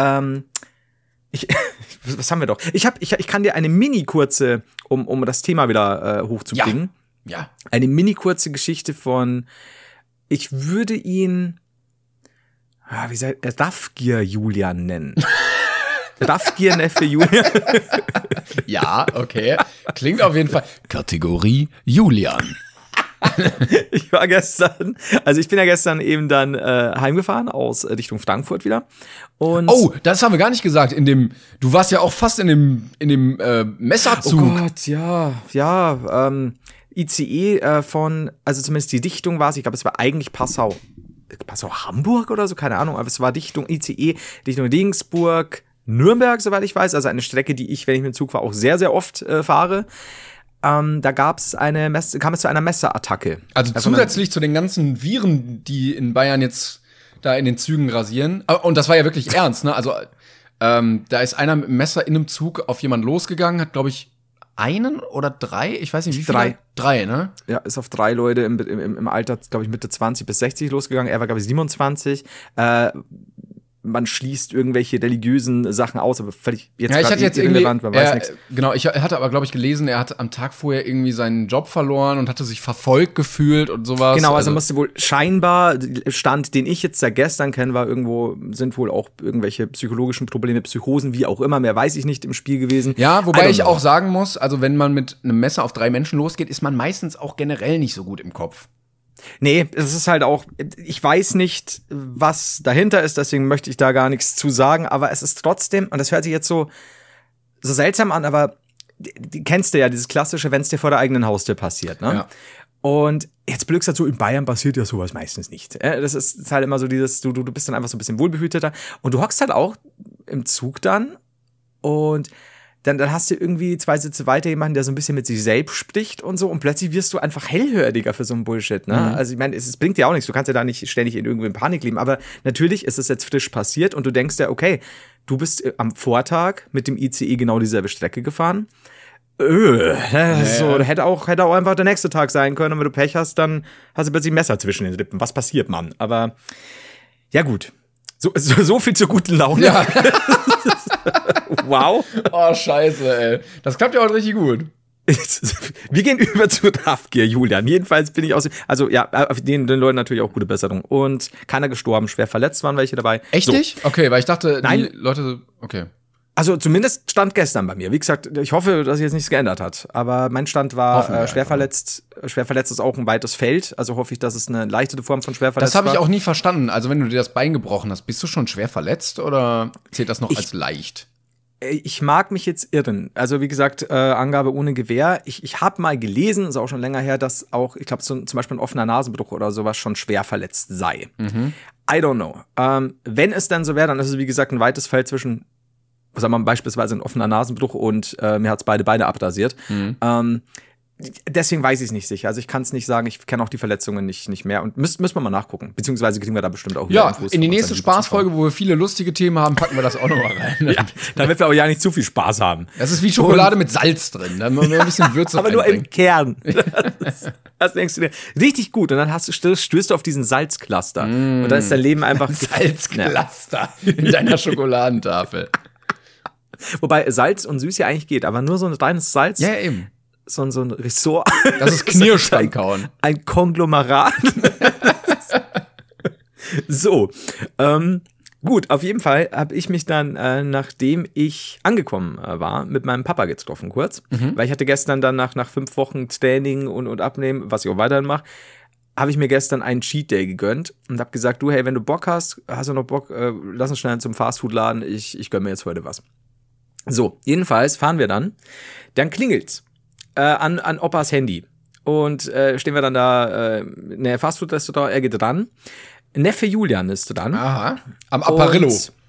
Was haben wir doch? Ich kann dir eine mini-kurze, um das Thema wieder hochzubringen. Ja. Eine mini-kurze Geschichte von, ich würde ihn Raffgier Julian nennen. Raffgier Neffe Julian. Ja, okay. Klingt auf jeden Fall. Kategorie Julian. Ich bin ja gestern eben dann heimgefahren aus Richtung Frankfurt wieder. Und das haben wir gar nicht gesagt. Du warst ja auch fast in dem Messerzug. Oh Gott, ja. ICE also zumindest die Dichtung war es, ich glaube, es war eigentlich Passau Hamburg oder so, keine Ahnung, aber es war Dichtung ICE, Dichtung Regensburg, Nürnberg, soweit ich weiß, also eine Strecke, die ich, wenn ich mit dem Zug fahre, auch sehr, sehr oft fahre. Da kam es zu einer Messerattacke. Also zusätzlich zu den ganzen Viren, die in Bayern jetzt da in den Zügen rasieren. Und das war ja wirklich ernst, ne? Also da ist einer mit dem Messer in einem Zug auf jemanden losgegangen, hat, glaube ich, einen oder 3, ich weiß nicht wie viele. 3, ne? Ja, ist auf 3 Leute im Alter, glaube ich, Mitte 20 bis 60 losgegangen. Er war, glaube ich, 27. Man schließt irgendwelche religiösen Sachen aus, aber völlig jetzt irrelevant, man weiß nichts. Genau, ich hatte aber, glaube ich, gelesen, er hat am Tag vorher irgendwie seinen Job verloren und hatte sich verfolgt gefühlt und sowas. Genau, also musste wohl scheinbar, Stand, den ich jetzt seit gestern kenne, war sind wohl auch irgendwelche psychologischen Probleme, Psychosen, wie auch immer, mehr weiß ich nicht im Spiel gewesen. Ja, wobei ich auch sagen muss, also wenn man mit einem Messer auf 3 Menschen losgeht, ist man meistens auch generell nicht so gut im Kopf. Nee, es ist halt auch, ich weiß nicht, was dahinter ist, deswegen möchte ich da gar nichts zu sagen, aber es ist trotzdem, und das hört sich jetzt so seltsam an, aber die kennst du ja, dieses klassische, wenn es dir vor der eigenen Haustür passiert, ne? Ja. Und jetzt blöd gesagt, so in Bayern passiert ja sowas meistens nicht. Das ist halt immer so dieses, du bist dann einfach so ein bisschen wohlbehüteter und du hockst halt auch im Zug dann und dann hast du irgendwie 2 Sitze weiter jemanden, der so ein bisschen mit sich selbst spricht und so und plötzlich wirst du einfach hellhöriger für so einen Bullshit, ne? Mhm. Also ich meine, es bringt dir auch nichts, du kannst ja da nicht ständig in Panik leben, aber natürlich ist es jetzt frisch passiert und du denkst ja, okay, du bist am Vortag mit dem ICE genau dieselbe Strecke gefahren. So, hätte auch einfach der nächste Tag sein können und wenn du Pech hast, dann hast du plötzlich ein Messer zwischen den Rippen. Was passiert, Mann? Aber ja gut. So viel zur guten Laune. Ja. Wow. Oh, scheiße, ey. Das klappt ja heute richtig gut. Wir gehen über zu Raffgier, Julian. Jedenfalls bin ich also ja, den Leuten natürlich auch gute Besserung. Und keiner gestorben, schwer verletzt waren welche dabei. Echt nicht? Okay, weil ich dachte, die Leute, okay. Also zumindest stand gestern bei mir. Wie gesagt, ich hoffe, dass sich jetzt nichts geändert hat. Aber mein Stand war schwer verletzt. Schwer verletzt ist auch ein weites Feld. Also hoffe ich, dass es eine leichte Form von schwer verletzt war. Das habe ich auch nie verstanden. Also wenn du dir das Bein gebrochen hast, bist du schon schwer verletzt oder zählt das noch als leicht? Ich mag mich jetzt irren. Also wie gesagt, Angabe ohne Gewehr. Ich habe mal gelesen, ist auch schon länger her, dass auch, ich glaube, zum Beispiel ein offener Nasenbruch oder sowas schon schwer verletzt sei. Mhm. I don't know. Wenn es dann so wäre, dann ist es wie gesagt ein weites Feld zwischen, sagen wir mal beispielsweise ein offener Nasenbruch und mir hat's beide Beine abrasiert. Mhm. Deswegen weiß ich es nicht sicher. Also ich kann es nicht sagen, ich kenne auch die Verletzungen nicht mehr. Und müssen wir mal nachgucken. Beziehungsweise kriegen wir da bestimmt auch wieder Infos. In die nächste Spaßfolge, wo wir viele lustige Themen haben, packen wir das auch nochmal rein. Ja, damit wir aber ja nicht zu viel Spaß haben. Das ist wie Schokolade mit Salz drin. Da müssen wir ein bisschen Würze aber nur im Kern. Das denkst du dir, richtig gut. Und dann stößt du auf diesen Salzcluster. Und dann ist dein Leben einfach Salzcluster in deiner Schokoladentafel. Wobei Salz und Süß ja eigentlich geht, aber nur so ein reines Salz. Ja, eben. So ein Ressort. Das ist Knirschsteinkauen. Ein Konglomerat. So. Gut, auf jeden Fall habe ich mich dann, nachdem ich angekommen war, mit meinem Papa getroffen kurz. Weil ich hatte gestern dann nach 5 Wochen Training und Abnehmen, was ich auch weiterhin mache, habe ich mir gestern einen Cheat Day gegönnt und habe gesagt, du, hey, wenn du Bock hast du noch Bock, lass uns schnell zum Fastfood-Laden, ich gönn mir jetzt heute was. So, jedenfalls fahren wir dann klingelt's an Opas Handy und stehen wir dann da in der Fastfood-Restaurant, er geht dran. Neffe Julian ist dran. Aha, am Apparillo.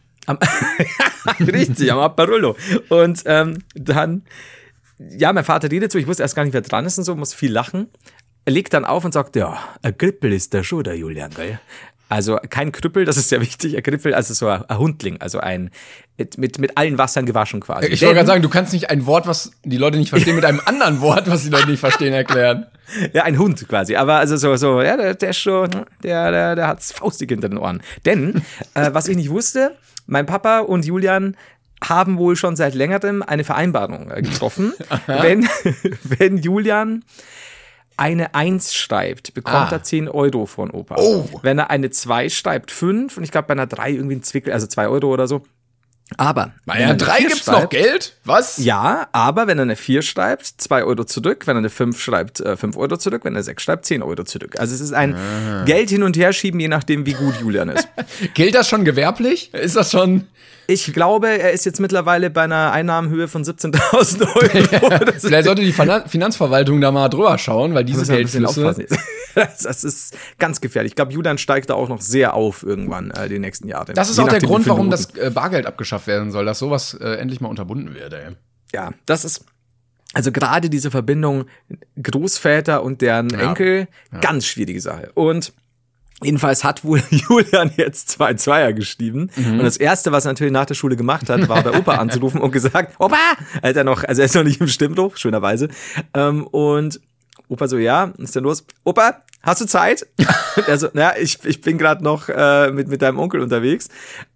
Richtig, am Apparillo. Und dann, ja, mein Vater redet so, ich wusste erst gar nicht, wer dran ist und so, muss viel lachen. Er legt dann auf und sagt, ja, ein Krippel ist der schon, der Julian, gell? Also kein Krüppel, das ist sehr wichtig, ein Krippel, also so ein Hundling, also ein mit allen Wassern gewaschen quasi. Ich wollte gerade sagen, du kannst nicht ein Wort, was die Leute nicht verstehen, mit einem anderen Wort, was die Leute nicht verstehen, erklären. Ja, ein Hund quasi, aber also so, ja, der ist schon, der hat's faustig hinter den Ohren. Denn, was ich nicht wusste, mein Papa und Julian haben wohl schon seit längerem eine Vereinbarung getroffen, wenn Julian eine 1 schreibt, bekommt er 10 Euro von Opa. Oh. Wenn er eine 2 schreibt, 5 und ich glaube bei einer 3 irgendwie ein Zwickel, also 2 Euro oder so. Aber bei einer 3 gibt's noch Geld? Was? Ja, aber wenn er eine 4 schreibt, 2 Euro zurück. Wenn er eine 5 schreibt, 5 Euro zurück. Wenn er 6 schreibt, 10 Euro zurück. Also es ist ein Geld hin und her schieben, je nachdem, wie gut Julian ist. Gilt das schon gewerblich? Ist das schon... Ich glaube, er ist jetzt mittlerweile bei einer Einnahmenhöhe von 17.000 Euro. Ja, vielleicht sollte die Finanzverwaltung da mal drüber schauen, weil diese Geldflüsse... Das ist ganz gefährlich. Ich glaube, Julian steigt da auch noch sehr auf irgendwann die nächsten Jahre. Das ist auch der Grund, warum das Bargeld abgeschafft werden soll, dass sowas endlich mal unterbunden wird. Ey. Ja, das ist... Also gerade diese Verbindung Großväter und deren Enkel, ganz schwierige Sache. Und jedenfalls hat wohl Julian jetzt 2 Zweier geschrieben. Und das Erste, was er natürlich nach der Schule gemacht hat, war bei Opa anzurufen und gesagt, Opa! Er ist noch nicht im Stimmdruck, schönerweise. Und Opa so, ja, was ist denn los? Opa, hast du Zeit? Und er so, naja, ich bin gerade noch mit deinem Onkel unterwegs.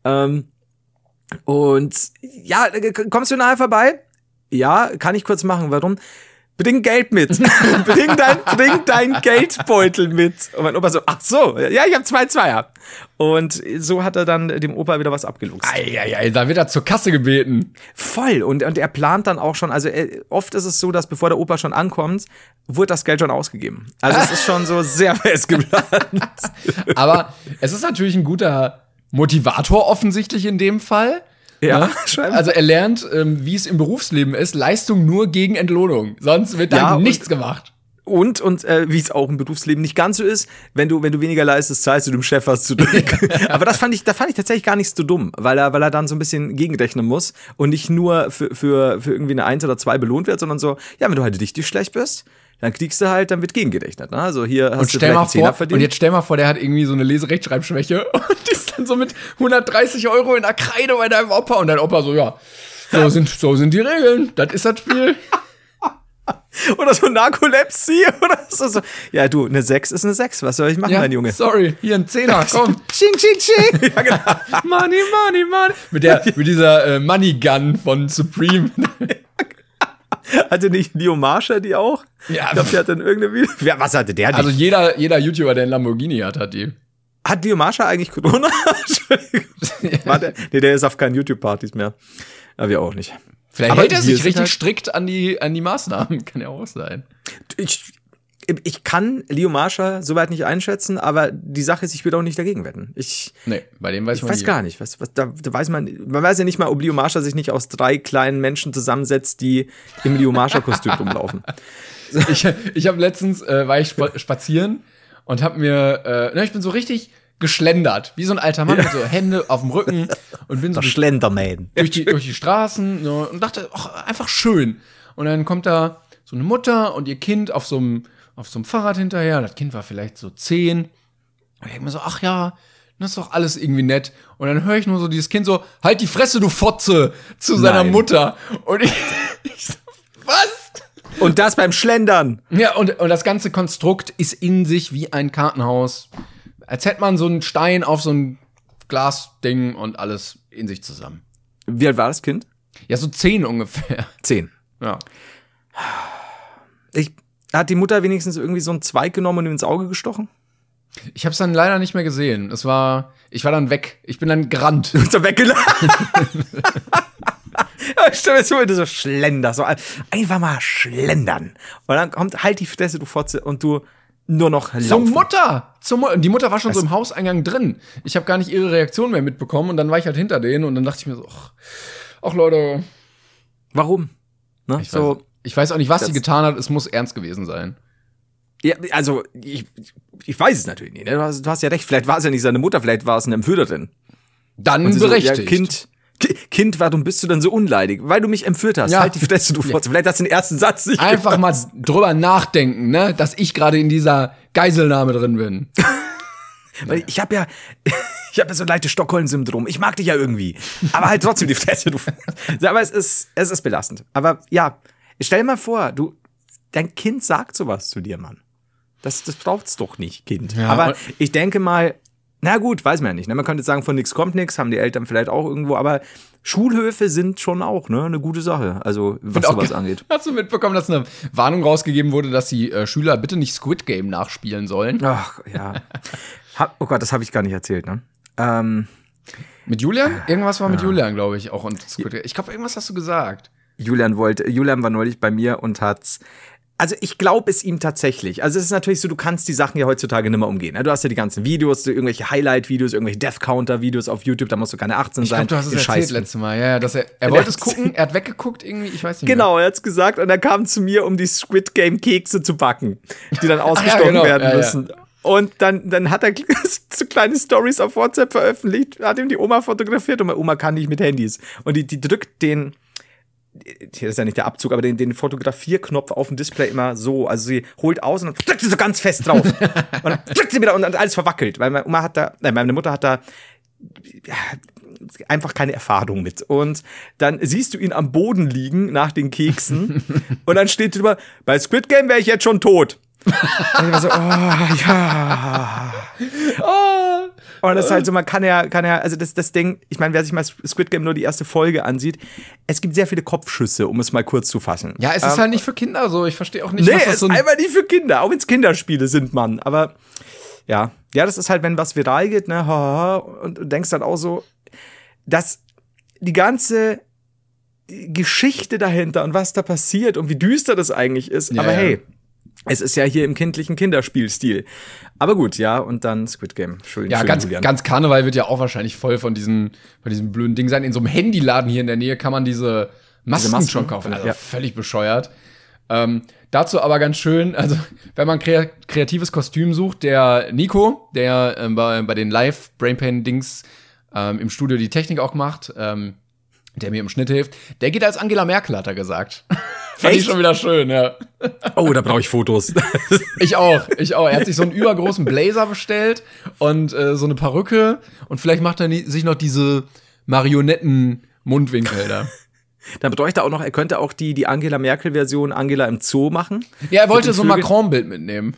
Und ja, kommst du nachher vorbei? Ja, kann ich kurz machen. Warum? Bring Geld mit. bring dein Geldbeutel mit. Und mein Opa so, ach so, ja, ich habe 2 Zweier. Und so hat er dann dem Opa wieder was abgeluchst. Eieiei, da wird er zur Kasse gebeten. Voll. Und er plant dann auch schon, also oft ist es so, dass bevor der Opa schon ankommt, wird das Geld schon ausgegeben. Also es ist schon so sehr fest geplant. Aber es ist natürlich ein guter Motivator offensichtlich in dem Fall. Ja, also er lernt, wie es im Berufsleben ist, Leistung nur gegen Entlohnung. Sonst wird da nichts gemacht. Und wie es auch im Berufsleben nicht ganz so ist, wenn du weniger leistest, zahlst du dem Chef was zurück. Aber da fand ich tatsächlich gar nicht so dumm, weil er dann so ein bisschen gegenrechnen muss und nicht nur für irgendwie eine 1 oder 2 belohnt wird, sondern so, ja, wenn du halt richtig schlecht bist, dann kriegst du halt, dann wird gegengerechnet. Ne? Also hier hast du vielleicht 10er verdient. Und jetzt stell mal vor, der hat irgendwie so eine Leserechtschreibschwäche und ist dann so mit 130 Euro in der Kreide bei deinem Opa und dein Opa so, ja, so sind die Regeln, das ist das Spiel. Oder so Narkolepsie oder so. Ja, du, eine 6 ist eine 6. Was soll ich machen, mein Junge? Sorry, hier ein 10er, komm. Ching, ching, ching. Ja, genau. Money, money, money. Mit dieser Money Gun von Supreme. Hatte nicht Leo Marsha die auch? Ja. Ich glaube, die hat dann irgendeine Video. Ja, was hatte der? Also jeder YouTuber, der einen Lamborghini hat die. Hat Leo Marsha eigentlich Corona? Entschuldigung. Der ist auf keinen YouTube-Partys mehr. Aber wir auch nicht. Vielleicht hält er sich richtig strikt an die Maßnahmen. Kann ja auch sein. Ich kann Leo Marsha soweit nicht einschätzen, aber die Sache ist, ich würde auch nicht dagegen wetten. Nee, bei dem weiß man nicht. Ich weiß gar nicht. Da weiß man weiß ja nicht mal, ob Leo Marsha sich nicht aus 3 kleinen Menschen zusammensetzt, die im Leo Marsha-Kostüm rumlaufen. Ich habe letztens, war ich spazieren und habe mir, ich bin so richtig geschlendert, wie so ein alter Mann mit so Hände auf dem Rücken und bin so Schlenderman durch die Straßen und dachte, ach, einfach schön. Und dann kommt da eine Mutter und ihr Kind auf so einem Fahrrad hinterher. Das Kind war vielleicht so 10. Und ich denke mir so, ach ja, das ist doch alles irgendwie nett. Und dann höre ich nur so dieses Kind so, halt die Fresse, du Fotze, zu seiner Mutter. Und ich so, was? Und das beim Schlendern. Ja, und das ganze Konstrukt ist in sich wie ein Kartenhaus. Als hätte man so einen Stein auf so ein Glasding und alles in sich zusammen. Wie alt war das Kind? Ja, so 10 ungefähr. 10. Ja. Hat die Mutter wenigstens irgendwie so einen Zweig genommen und ihm ins Auge gestochen? Ich habe es dann leider nicht mehr gesehen. Ich war dann weg. Ich bin dann gerannt. Du bist doch weggelaufen. Ich stelle mir so, wie du so schlenderst. So einfach mal schlendern. Und dann kommt halt die Fresse, du Fotze, und du nur noch laufen. Zur Mutter! Die Mutter war schon so im Hauseingang drin. Ich habe gar nicht ihre Reaktion mehr mitbekommen. Und dann war ich halt hinter denen. Und dann dachte ich mir so, ach Leute. Warum? Ne? Ich weiß auch nicht, was sie getan hat. Es muss ernst gewesen sein. Ja, also, ich weiß es natürlich nicht. Ne? Du hast ja recht. Vielleicht war es ja nicht seine Mutter. Vielleicht war es eine Empfängerin. Dann berechtigt. So, ja, Kind, warum bist du dann so unleidig? Weil du mich entführt hast. Ja. Halt die Fresse, du Fotze. Vielleicht hast du den ersten Satz nicht einfach gepasst. Mal drüber nachdenken, ne, dass ich gerade in dieser Geiselnahme drin bin. Weil ich habe ja so ein leichtes Stockholm-Syndrom. Ich mag dich ja irgendwie. Aber halt trotzdem die Fresse, du Fotze. Aber es ist belastend. Aber ja, stell dir mal vor, dein Kind sagt sowas zu dir, Mann. Das braucht's doch nicht, Kind. Ja, aber ich denke mal, na gut, weiß man ja nicht. Ne? Man könnte sagen, von nix kommt nix, haben die Eltern vielleicht auch irgendwo, aber Schulhöfe sind schon auch eine gute Sache, also was sowas angeht. Hast du mitbekommen, dass eine Warnung rausgegeben wurde, dass die Schüler bitte nicht Squid Game nachspielen sollen? Ach, ja. Oh Gott, das habe ich gar nicht erzählt, ne? Mit Julian? Irgendwas war mit Julian, glaube ich, auch. Und Squid Game. Ich glaube, irgendwas hast du gesagt. Julian war neulich bei mir und hat's. Also ich glaube es ihm tatsächlich. Also es ist natürlich so, du kannst die Sachen ja heutzutage nicht mehr umgehen. Du hast ja die ganzen Videos, irgendwelche Highlight-Videos, irgendwelche Death-Counter-Videos auf YouTube, da musst du keine 18 sein. Ich glaube, du hast es erzählt letztes Mal. Ja, dass er wollte es gucken, er hat weggeguckt irgendwie, ich weiß nicht Genau, mehr. Er hat's gesagt und er kam zu mir, um die Squid Game-Kekse zu backen, die dann ausgestochen werden müssen. Ja. Und dann hat er so kleine Stories auf WhatsApp veröffentlicht, hat ihm die Oma fotografiert und meine Oma kann nicht mit Handys. Und die drückt den, hier ist ja nicht der Abzug, aber den Fotografierknopf auf dem Display immer so. Also sie holt aus und dann drückt sie so ganz fest drauf. Und dann drückt sie wieder und dann alles verwackelt. Weil meine Mutter hat da einfach keine Erfahrung mit. Und dann siehst du ihn am Boden liegen nach den Keksen und dann steht drüber, bei Squid Game wäre ich jetzt schon tot. Und ich war so, oh, ja. Oh. Und das ist halt so, man kann ja, also das Ding, ich meine, wer sich mal Squid Game nur die erste Folge ansieht, es gibt sehr viele Kopfschüsse, um es mal kurz zu fassen. Ja, es ist halt nicht für Kinder so, ich verstehe auch nicht, was das so. Nee, es ist einfach nicht für Kinder, auch wenn es Kinderspiele sind, Mann. Aber ja, das ist halt, wenn was viral geht, ne, und du denkst dann auch so, dass die ganze Geschichte dahinter und was da passiert und wie düster das eigentlich ist, ja, aber hey, es ist ja hier im kindlichen Kinderspielstil. Aber gut, ja, und dann Squid Game. Schön, ja, ganz Karneval wird ja auch wahrscheinlich voll von diesem blöden Ding sein. In so einem Handyladen hier in der Nähe kann man diese Masken schon kaufen. Also völlig bescheuert. Dazu aber ganz schön, also wenn man kreatives Kostüm sucht, der Nico, der bei den Live-Brainpain-Dings im Studio die Technik auch macht, der mir im Schnitt hilft, der geht als Angela Merkel, hat er gesagt. Fand ich schon wieder schön, ja. Oh, da brauche ich Fotos. Ich auch. Er hat sich so einen übergroßen Blazer bestellt und so eine Perücke und vielleicht macht er sich noch diese Marionetten-Mundwinkel da. Dann bedeutet auch noch, er könnte auch die Angela Merkel-Version Angela im Zoo machen. Ja, er wollte so ein Macron-Bild mitnehmen.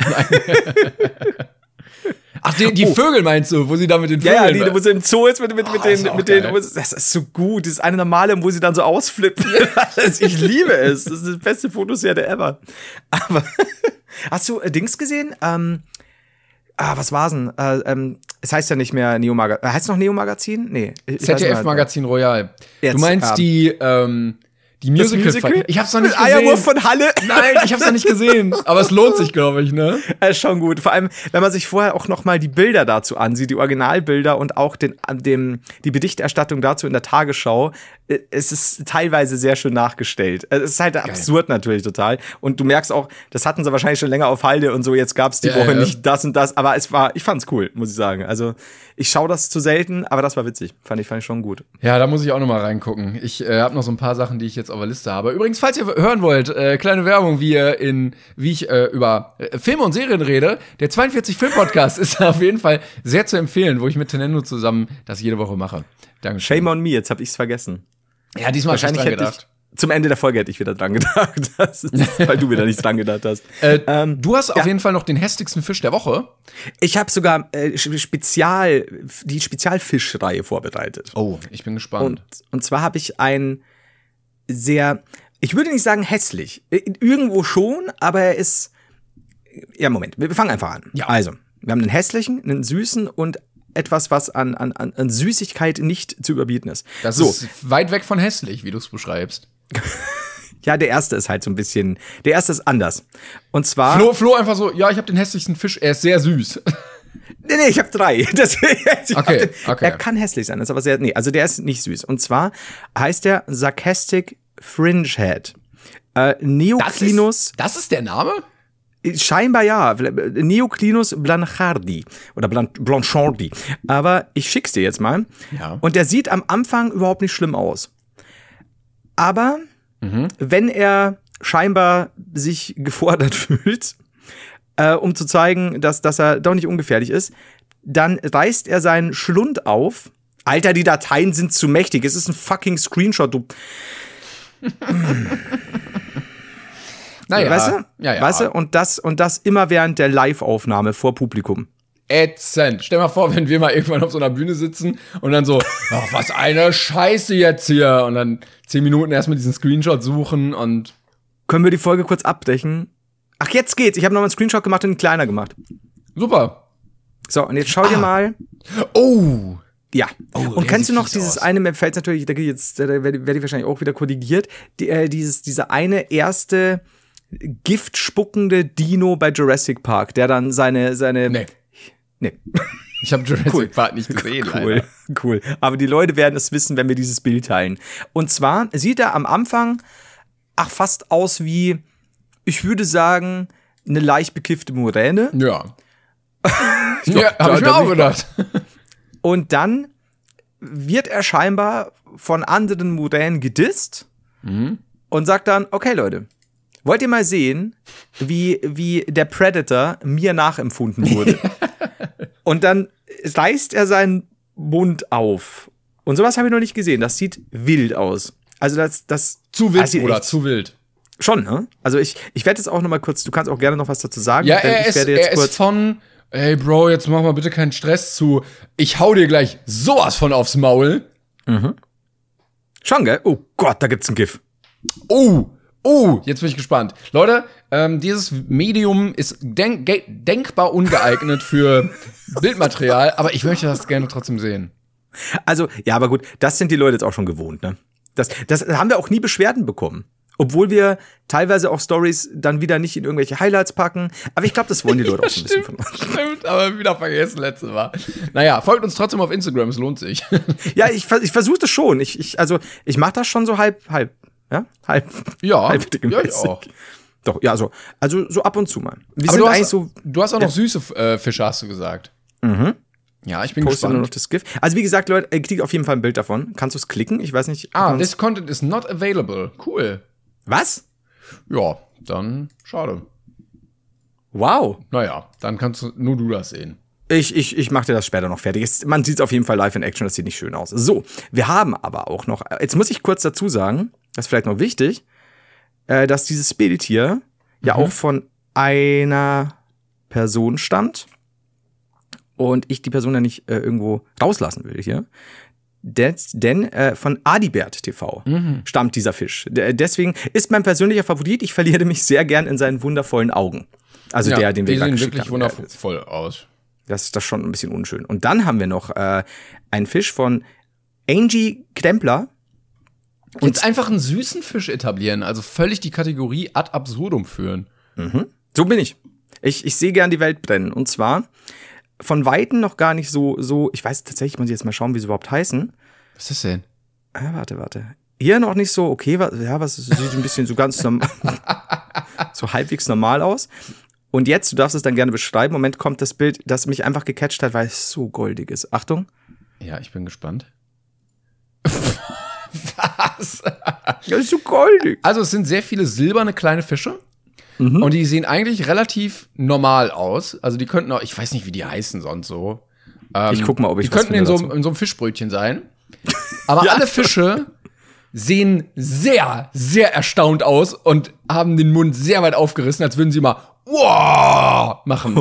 Ach, die Vögel meinst du, wo sie da mit den Vögeln... Ja, wo sie im Zoo ist mit den das ist so gut. Das ist eine normale, wo sie dann so ausflippen. Ich liebe es. Das ist die beste Fotoserie ever. Aber hast du Dings gesehen? Was war's denn? Es heißt ja nicht mehr Neo-Magazin. Heißt es noch Neo-Magazin? Nee. ZDF-Magazin Royal. Du meinst die Musical? Ich hab's noch nicht gesehen. Eierwurf von Halle. Nein, ich hab's noch nicht gesehen. Aber es lohnt sich, glaube ich, ne? Ist schon gut. Vor allem, wenn man sich vorher auch noch mal die Bilder dazu ansieht, die Originalbilder und auch die Berichterstattung dazu in der Tagesschau. es ist teilweise sehr schön nachgestellt. Es ist halt absurd natürlich total. Und du merkst auch, das hatten sie wahrscheinlich schon länger auf Halde und so, jetzt gab's die Woche nicht das und das. Aber ich fand's cool, muss ich sagen. Also ich schaue das zu selten, aber das war witzig. Fand ich schon gut. Ja, da muss ich auch noch mal reingucken. Ich habe noch so ein paar Sachen, die ich jetzt auf der Liste habe. Übrigens, falls ihr hören wollt, kleine Werbung, wie ich über Filme und Serien rede. Der 42 Film Podcast ist auf jeden Fall sehr zu empfehlen, wo ich mit Tenendo zusammen das jede Woche mache. Dankeschön. Shame on me, jetzt habe ich's vergessen. Ja, diesmal wahrscheinlich hätte ich zum Ende der Folge hätte ich wieder dran gedacht, weil du wieder nicht dran gedacht hast. Du hast auf jeden Fall noch den hässlichsten Fisch der Woche. Ich habe sogar die Spezialfischreihe vorbereitet. Oh, ich bin gespannt. Und zwar habe ich ein sehr, ich würde nicht sagen hässlich, irgendwo schon, aber er ist, ja Moment, wir fangen einfach an. Ja. Also, wir haben einen hässlichen, einen süßen und etwas, was an Süßigkeit nicht zu überbieten ist. Das ist weit weg von hässlich, wie du es beschreibst. Ja, der erste ist halt so ein bisschen, der erste ist anders. Und zwar Flo einfach so, ja, ich habe den hässlichsten Fisch, er ist sehr süß. Nee, ich habe 3. Okay. Er kann hässlich sein, ist aber also der ist nicht süß. Und zwar heißt der Sarcastic Fringehead. Neoclinus. Das ist der Name? Scheinbar ja. Neoclinus blanchardi. Oder blanchardi. Aber ich schick's dir jetzt mal. Ja. Und der sieht am Anfang überhaupt nicht schlimm aus. Aber wenn er scheinbar sich gefordert fühlt, um zu zeigen, dass er doch nicht ungefährlich ist, dann reißt er seinen Schlund auf. Alter, die Dateien sind zu mächtig. Es ist ein fucking Screenshot, du. Naja. Weißt du? Ja. Weißt du? Und das immer während der Live-Aufnahme vor Publikum. Ätzend. Stell mal vor, wenn wir mal irgendwann auf so einer Bühne sitzen und dann so, ach, was eine Scheiße jetzt hier. Und dann 10 Minuten erstmal diesen Screenshot suchen und. Können wir die Folge kurz abdecken? Ach, jetzt geht's. Ich habe nochmal einen Screenshot gemacht und ihn kleiner gemacht. Super. So, und jetzt schau dir mal. Oh. Ja. Oh, und kennst du noch aus. dieses eine, mir fällt natürlich, da werde ich wahrscheinlich auch wieder korrigiert, diese eine erste giftspuckende Dino bei Jurassic Park, der dann seine Nee. Ich habe Jurassic Park nicht gesehen, leider. Cool. Aber die Leute werden es wissen, wenn wir dieses Bild teilen. Und zwar sieht er am Anfang fast aus wie, ich würde sagen, eine leicht bekiffte Muräne. Ja. Ja, hab ich mir auch gedacht. Und dann wird er scheinbar von anderen Muränen gedisst und sagt dann, okay, Leute, wollt ihr mal sehen, wie der Predator mir nachempfunden wurde? Und dann reißt er seinen Mund auf. Und sowas habe ich noch nicht gesehen. Das sieht wild aus. Also das Zu wild, das oder zu wild. Schon, ne? Also ich werde jetzt auch noch mal kurz, du kannst auch gerne noch was dazu sagen. Ja, denn er ist von, ey Bro, jetzt mach mal bitte keinen Stress zu. Ich hau dir gleich sowas von aufs Maul. Schon, gell? Oh Gott, da gibt's ein GIF. Oh, jetzt bin ich gespannt. Leute, dieses Medium ist denkbar ungeeignet für Bildmaterial, aber ich möchte das gerne trotzdem sehen. Also, ja, aber gut, das sind die Leute jetzt auch schon gewohnt, ne? Das haben wir auch nie Beschwerden bekommen. Obwohl wir teilweise auch Stories dann wieder nicht in irgendwelche Highlights packen. Aber ich glaube, das wollen die Leute auch so ein bisschen von uns. Stimmt, aber wieder vergessen letzte Mal. Naja, folgt uns trotzdem auf Instagram, es lohnt sich. Ja, ich versuche das schon. Ich mache das schon so halb. Ja, halb. Ja, halbmäßig. ich auch. Doch, ja, also so ab und zu mal. Wir Aber sind du hast auch noch süße Fische, hast du gesagt. Ja, ich bin poste nur noch gespannt. das GIF. Also wie gesagt, Leute, kriegt auf jeden Fall ein Bild davon. Kannst du es klicken? Ich weiß nicht. This content is not available. Cool. Was? Ja, dann schade. Wow. Naja, dann kannst nur du das sehen. Ich mach dir das später noch fertig. Man sieht es auf jeden Fall live in Action, das sieht nicht schön aus. So, wir haben aber auch noch, jetzt muss ich kurz dazu sagen, das ist vielleicht noch wichtig, dass dieses Bild hier ja auch von einer Person stammt und ich die Person ja nicht irgendwo rauslassen will hier. Denn von Adibert TV stammt dieser Fisch. Deswegen ist mein persönlicher Favorit. Ich verliere mich sehr gern in seinen wundervollen Augen. Also ja, den wir die gerade sehen geschickt wirklich haben. wundervoll aus. Das ist das schon ein bisschen unschön. Und dann haben wir noch einen Fisch von Angie Krempler. Und einfach einen süßen Fisch etablieren, also völlig die Kategorie ad absurdum führen. So bin ich. Ich sehe gern die Welt brennen. Und zwar von Weitem noch gar nicht so, ich weiß tatsächlich, muss ich jetzt mal schauen, wie sie überhaupt heißen. Was ist das denn? Warte. Hier noch nicht so, okay, was sieht ein bisschen so ganz normal, so halbwegs normal aus. Und jetzt, du darfst es dann gerne beschreiben. Moment kommt das Bild, das mich einfach gecatcht hat, weil es so goldig ist. Achtung. Ja, ich bin gespannt. Was? Das ist so goldig. Also es sind sehr viele silberne kleine Fische. Und die sehen eigentlich relativ normal aus. Also die könnten auch, ich weiß nicht, wie die heißen sonst so. Ich guck mal, ob ich die könnten in so einem Fischbrötchen sein. Aber alle Fische sehen sehr, sehr erstaunt aus und haben den Mund sehr weit aufgerissen, als würden sie mal wow machen.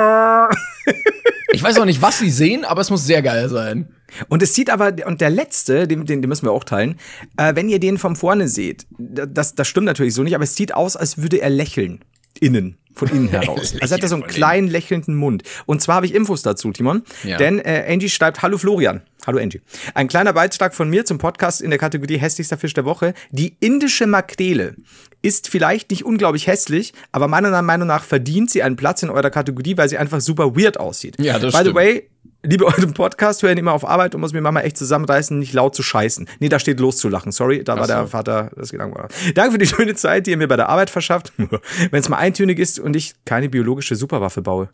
Ich weiß auch nicht, was sie sehen, aber es muss sehr geil sein. Und es sieht aber, und der letzte, den müssen wir auch teilen, wenn ihr den von vorne seht, das stimmt natürlich so nicht, aber es sieht aus, als würde er lächeln. Von innen heraus. Also hat er so einen kleinen lächelnden Mund. Und zwar habe ich Infos dazu, Timon. Ja. Denn Angie schreibt, hallo Florian. Hallo Angie. Ein kleiner Beitrag von mir zum Podcast in der Kategorie hässlichster Fisch der Woche. Die indische Makrele ist vielleicht nicht unglaublich hässlich, aber meiner Meinung nach verdient sie einen Platz in eurer Kategorie, weil sie einfach super weird aussieht. Ja, das By stimmt. the way, liebe euren Podcast, hören immer auf Arbeit und muss mir Mama echt zusammenreißen, nicht laut zu scheißen. Nee, da steht loszulachen. Sorry, da war der Vater, das Gedanke war. Danke für die schöne Zeit, die ihr mir bei der Arbeit verschafft. Wenn es mal eintönig ist und ich keine biologische Superwaffe baue.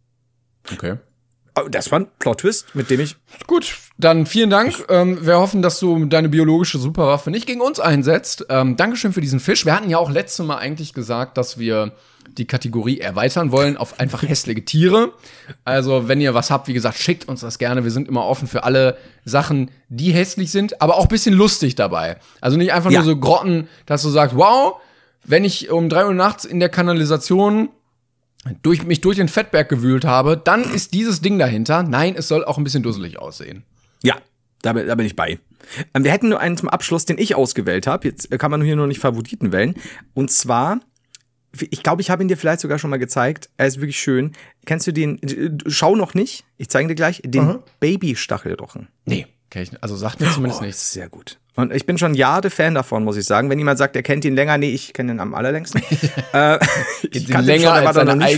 Okay. Das war ein Plot-Twist, mit dem ich... Gut, dann vielen Dank. Wir hoffen, dass du deine biologische Superwaffe nicht gegen uns einsetzt. Dankeschön für diesen Fisch. Wir hatten ja auch letztes Mal eigentlich gesagt, dass wir die Kategorie erweitern wollen auf einfach hässliche Tiere. Also, wenn ihr was habt, wie gesagt, schickt uns das gerne. Wir sind immer offen für alle Sachen, die hässlich sind, aber auch ein bisschen lustig dabei. Also nicht einfach nur so Grotten, dass du sagst, wow, wenn ich um 3 Uhr nachts in der Kanalisation mich durch den Fettberg gewühlt habe, dann ist dieses Ding dahinter. Nein, es soll auch ein bisschen dusselig aussehen. Ja, da bin ich bei. Wir hätten nur einen zum Abschluss, den ich ausgewählt habe. Jetzt kann man hier nur nicht Favoriten wählen. Und zwar, ich glaube, ich habe ihn dir vielleicht sogar schon mal gezeigt. Er ist wirklich schön. Kennst du den? Schau noch nicht. Ich zeige dir gleich den Baby-Stachelrochen. Nee, kenn ich nicht. Also sagt mir zumindest nichts. Sehr gut. Und ich bin schon Jahre Fan davon, muss ich sagen. Wenn jemand sagt, er kennt ihn länger, nee, ich kenne ihn am allerlängsten. Ich kann länger als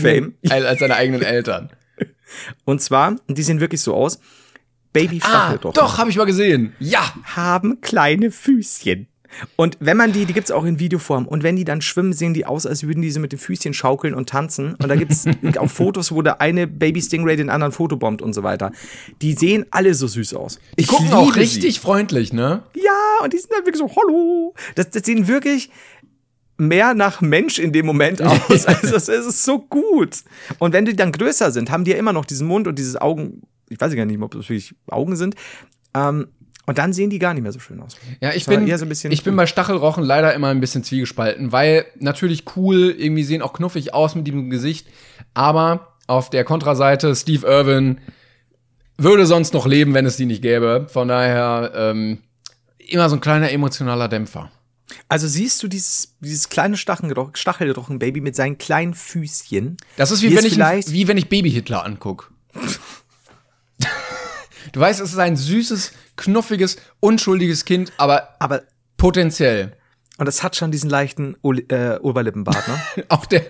seine eigenen Eltern. Und zwar, die sehen wirklich so aus. Baby-Stachelrochen. Doch, habe ich mal gesehen. Ja. Haben kleine Füßchen. Und wenn man die gibt's auch in Videoform. Und wenn die dann schwimmen, sehen die aus, als würden die so mit den Füßchen schaukeln und tanzen. Und da gibt's auch Fotos, wo der eine Baby Stingray den anderen fotobombt und so weiter. Die sehen alle so süß aus. Die gucken auch richtig freundlich, ne? Ja, und die sind dann wirklich so, hallo. Das sehen wirklich mehr nach Mensch in dem Moment aus. Also es ist so gut. Und wenn die dann größer sind, haben die ja immer noch diesen Mund und dieses Augen. Ich weiß gar nicht, ob das wirklich Augen sind. Und dann sehen die gar nicht mehr so schön aus. Ja, ich bin bei Stachelrochen leider immer ein bisschen zwiegespalten, weil natürlich cool, irgendwie sehen auch knuffig aus mit dem Gesicht, aber auf der Kontraseite Steve Irwin würde sonst noch leben, wenn es die nicht gäbe. Von daher immer so ein kleiner emotionaler Dämpfer. Also siehst du dieses kleine Stachelrochen-Baby mit seinen kleinen Füßchen? Das ist wie wenn ich Baby-Hitler angucke. Du weißt, es ist ein süßes, knuffiges, unschuldiges Kind, aber potenziell. Und es hat schon diesen leichten Oberlippenbart, ne? Auch der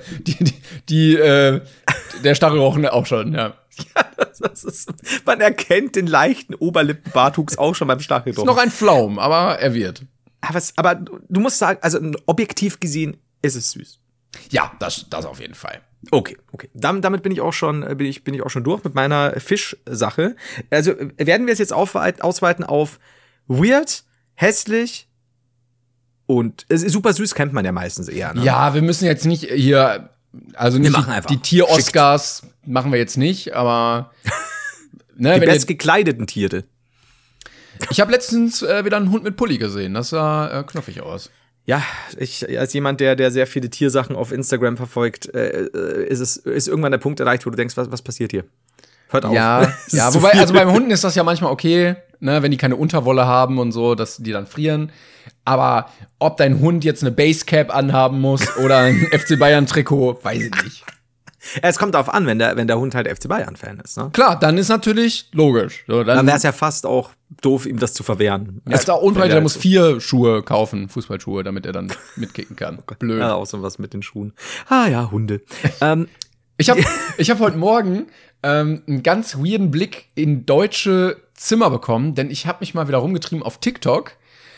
Stachelrochen auch schon, ja. Ja, man erkennt den leichten Oberlippenbartwuchs auch schon beim Stachelrochen. Ist noch ein Pflaum, aber er wird. Aber du musst sagen, also objektiv gesehen ist es süß. Ja, das auf jeden Fall. Okay. Damit bin ich auch schon durch mit meiner Fischsache. Also werden wir es jetzt ausweiten auf weird, hässlich und super süß kennt man ja meistens eher. Ne? Ja, wir müssen jetzt nicht hier, also nicht die Tier-Oscars machen wir jetzt nicht, aber ne, die bestgekleideten Tiere. Ich habe letztens wieder einen Hund mit Pulli gesehen. Das sah knuffig aus. Ja, ich als jemand, der sehr viele Tiersachen auf Instagram verfolgt, ist irgendwann der Punkt erreicht, wo du denkst, was passiert hier? Hört auf. Ja, wobei, also beim Hunden ist das ja manchmal okay, ne, wenn die keine Unterwolle haben und so, dass die dann frieren. Aber ob dein Hund jetzt eine Basecap anhaben muss oder ein FC Bayern-Trikot, weiß ich nicht. Es kommt darauf an, wenn der Hund halt FC Bayern-Fan ist, ne? Klar, dann ist natürlich logisch. So, dann wäre es ja fast auch doof, ihm das zu verwehren. Er ist da unfreiwillig, der muss 4 Schuhe kaufen, Fußballschuhe, damit er dann mitkicken kann. Blöd. Ja, auch so was mit den Schuhen. Ah ja, Hunde. Ich hab heute Morgen einen ganz weirden Blick in deutsche Zimmer bekommen, denn ich habe mich mal wieder rumgetrieben auf TikTok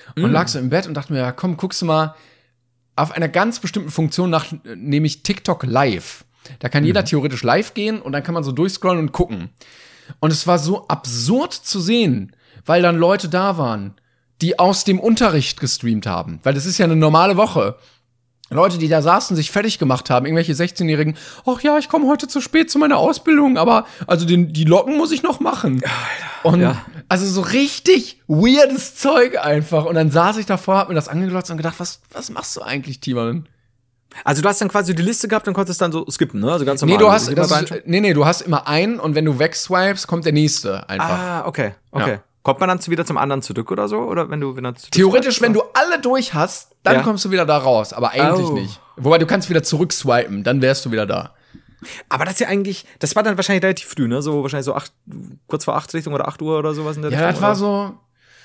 und lag so im Bett und dachte mir, ja, komm, guckst du mal auf einer ganz bestimmten Funktion nach, nämlich TikTok Live. Da kann jeder theoretisch live gehen und dann kann man so durchscrollen und gucken. Und es war so absurd zu sehen, weil dann Leute da waren, die aus dem Unterricht gestreamt haben. Weil das ist ja eine normale Woche. Leute, die da saßen, sich fertig gemacht haben, irgendwelche 16-Jährigen, ach ja, ich komme heute zu spät zu meiner Ausbildung, aber also die Locken muss ich noch machen. Und also so richtig weirdes Zeug einfach. Und dann saß ich davor, hab mir das angeglotzt und gedacht, was machst du eigentlich, Timon? Also du hast dann quasi die Liste gehabt und konntest dann so skippen, ne? Also ganz normal. Du hast immer einen und wenn du wegswipes, kommt der nächste einfach. Ah, okay. Ja. Kommt man dann wieder zum anderen zurück oder so? Oder wenn du theoretisch, wenn du alle durch hast, dann kommst du wieder da raus, aber eigentlich nicht. Wobei du kannst wieder zurückswipen, dann wärst du wieder da. Aber das ist ja eigentlich, das war dann wahrscheinlich relativ früh, ne? So wahrscheinlich so kurz vor 8 Richtung oder 8 Uhr oder sowas in der Richtung. Ja, das war so,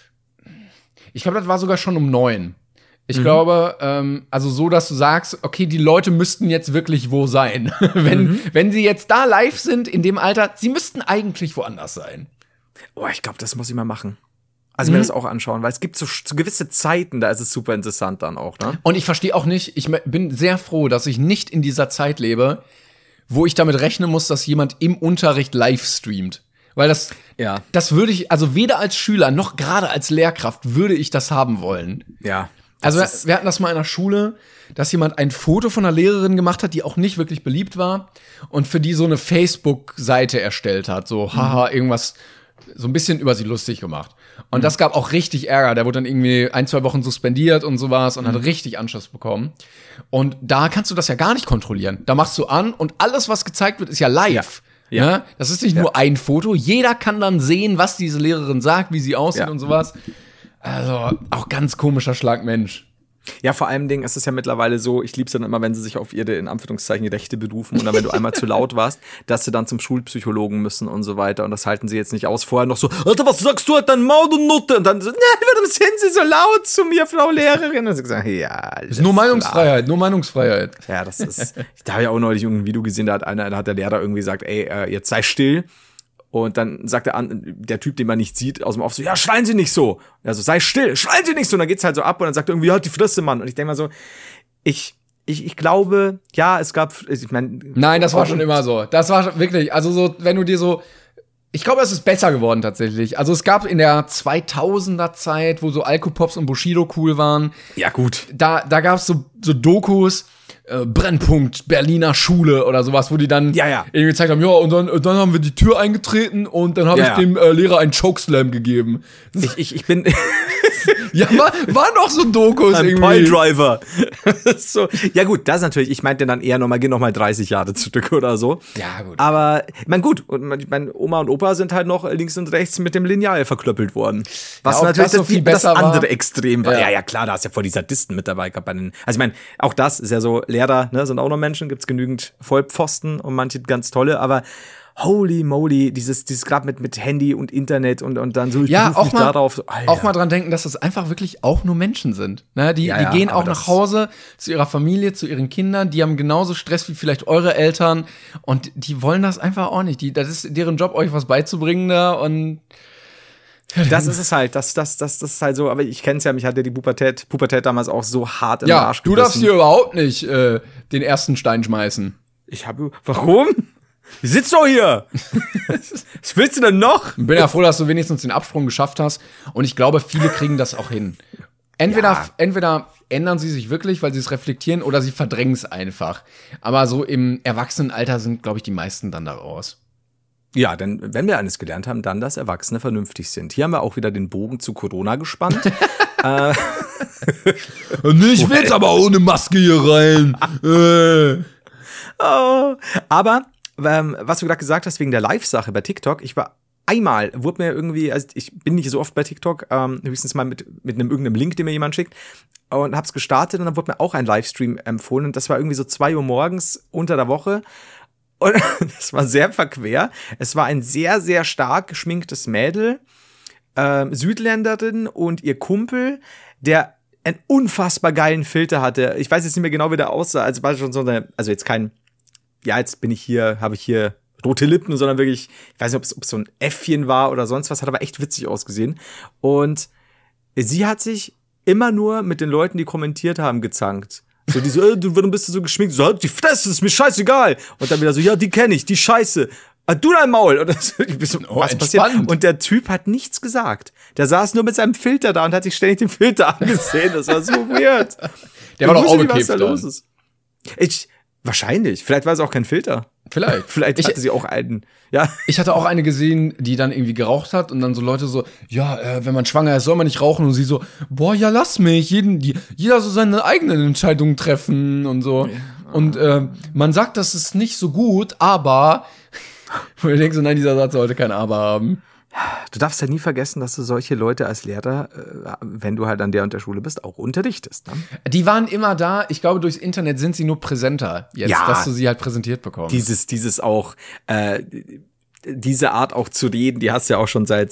ich glaube, das war sogar schon um 9. Ich glaube, also so, dass du sagst, okay, die Leute müssten jetzt wirklich wo sein. Wenn sie jetzt da live sind, in dem Alter, sie müssten eigentlich woanders sein. Oh, ich glaube, das muss ich mal machen. Also mir das auch anschauen, weil es gibt so gewisse Zeiten, da ist es super interessant dann auch, ne? Und ich verstehe auch nicht, ich bin sehr froh, dass ich nicht in dieser Zeit lebe, wo ich damit rechnen muss, dass jemand im Unterricht live streamt. Weil das würde ich, also weder als Schüler noch gerade als Lehrkraft würde ich das haben wollen. Ja. Also wir hatten das mal in der Schule, dass jemand ein Foto von einer Lehrerin gemacht hat, die auch nicht wirklich beliebt war und für die so eine Facebook-Seite erstellt hat. So, haha, irgendwas, so ein bisschen über sie lustig gemacht. Und das gab auch richtig Ärger. Der wurde dann irgendwie 1-2 Wochen suspendiert und sowas und hat richtig Anschluss bekommen. Und da kannst du das ja gar nicht kontrollieren. Da machst du an und alles, was gezeigt wird, ist ja live. Ja. Ne? Das ist nicht nur ein Foto. Jeder kann dann sehen, was diese Lehrerin sagt, wie sie aussieht und sowas. Also, auch ganz komischer Schlag Mensch. Ja, vor allem Dingen ist es ja mittlerweile so, ich lieb's dann immer, wenn sie sich auf ihre, in Anführungszeichen, Rechte berufen und dann, wenn du einmal zu laut warst, dass sie dann zum Schulpsychologen müssen und so weiter und das halten sie jetzt nicht aus. Vorher noch so, Alter, was sagst du halt dein Maul, du Nutte? Und dann so, warum sind sie so laut zu mir, Frau Lehrerin? Und sie gesagt, ja, alles ist nur Meinungsfreiheit, nur Meinungsfreiheit. Ja, das ist, da habe ich auch neulich irgendein Video gesehen, da hat der Lehrer irgendwie gesagt, ey, jetzt sei still. Und dann sagt der Typ, den man nicht sieht, aus dem Off so, ja, schreien Sie nicht so. Also, sei still, schreien Sie nicht so. Und dann geht's halt so ab und dann sagt er irgendwie, halt die Fresse, Mann. Und ich denke mal so, ich glaube, ja, es gab, ich meine. Nein, das war schon immer so. Das war wirklich, also so, wenn du dir so, ich glaube, es ist besser geworden tatsächlich. Also es gab in der 2000er Zeit, wo so Alkopops und Bushido cool waren. Ja, gut. Da gab's so Dokus, Brennpunkt Berliner Schule oder sowas, wo die dann irgendwie gezeigt haben, ja, und dann haben wir die Tür eingetreten und dann habe ich dem Lehrer einen Chokeslam gegeben. Ich bin ja, waren doch so Dokus ein irgendwie. Piledriver. So. Ja gut, das natürlich, ich meinte dann eher geh noch mal 30 Jahre zurück oder so. Ja, gut. Aber, ich meine, gut, und meine Oma und Opa sind halt noch links und rechts mit dem Lineal verklöppelt worden. Was natürlich das so viel besser das andere war. Extrem war. Ja, klar, da hast du ja voll die Sadisten mit dabei gehabt. Also ich meine, auch das ist ja so, Lehrer, ne, sind auch noch Menschen, gibt's genügend Vollpfosten und manche ganz tolle, aber holy moly, dieses gerade mit Handy und Internet und dann so, ich auch mich mal, darauf. So, auch mal dran denken, dass das einfach wirklich auch nur Menschen sind. Ne? Die gehen auch nach Hause zu ihrer Familie, zu ihren Kindern, die haben genauso Stress wie vielleicht eure Eltern und die wollen das einfach auch nicht. Das ist deren Job, euch was beizubringen da und das ist es halt, das ist halt so, aber ich kenn's ja, mich hat ja die Pubertät damals auch so hart in den Arsch gebissen. Du darfst hier überhaupt nicht den ersten Stein schmeißen. Warum? Wir sitzen doch hier! Was willst du denn noch? Ich bin ja froh, dass du wenigstens den Absprung geschafft hast und ich glaube, viele kriegen das auch hin. Entweder ändern sie sich wirklich, weil sie es reflektieren oder sie verdrängen es einfach. Aber so im Erwachsenenalter sind, glaube ich, die meisten dann da raus. Ja, denn wenn wir eines gelernt haben, dann, dass Erwachsene vernünftig sind. Hier haben wir auch wieder den Bogen zu Corona gespannt. Ich will jetzt aber ohne Maske hier rein. Aber, was du gerade gesagt hast, wegen der Live-Sache bei TikTok, wurde mir irgendwie, also ich bin nicht so oft bei TikTok, höchstens mal mit irgendeinem Link, den mir jemand schickt, und hab's gestartet und dann wurde mir auch ein Livestream empfohlen und das war irgendwie so 2 Uhr morgens unter der Woche. Und das war sehr verquer. Es war ein sehr, sehr stark geschminktes Mädel, Südländerin und ihr Kumpel, der einen unfassbar geilen Filter hatte. Ich weiß jetzt nicht mehr genau, wie der aussah. Also war schon so also jetzt kein, jetzt habe ich hier rote Lippen, sondern wirklich, ich weiß nicht, ob es so ein Äffchen war oder sonst was, hat aber echt witzig ausgesehen. Und sie hat sich immer nur mit den Leuten, die kommentiert haben, gezankt. So, die so, warum bist du so geschminkt? So, halt die Fresse, ist mir scheißegal. Und dann wieder so, ja, die kenne ich, die Scheiße. Du dein Maul. Und das, ich bin so, was passiert? Und der Typ hat nichts gesagt. Der saß nur mit seinem Filter da und hat sich ständig den Filter angesehen. Das war so weird. Der war doch auch bekifft. Was da los ist. Wahrscheinlich. Vielleicht war es auch kein Filter. Vielleicht hatte sie auch einen. Ja. Ich hatte auch eine gesehen, die dann irgendwie geraucht hat und dann so Leute so, ja, wenn man schwanger ist, soll man nicht rauchen. Und sie so, boah, ja, lass mich. Jeder so seine eigenen Entscheidungen treffen und so. Ja. Und man sagt, das ist nicht so gut, aber und ich denke so, nein, dieser Satz sollte kein Aber haben. Du darfst ja nie vergessen, dass du solche Leute als Lehrer, wenn du halt an der und der Schule bist, auch unterrichtest. Ne? Die waren immer da. Ich glaube, durchs Internet sind sie nur präsenter jetzt, dass du sie halt präsentiert bekommst. Dieses auch, diese Art auch zu reden, die hast du ja auch schon seit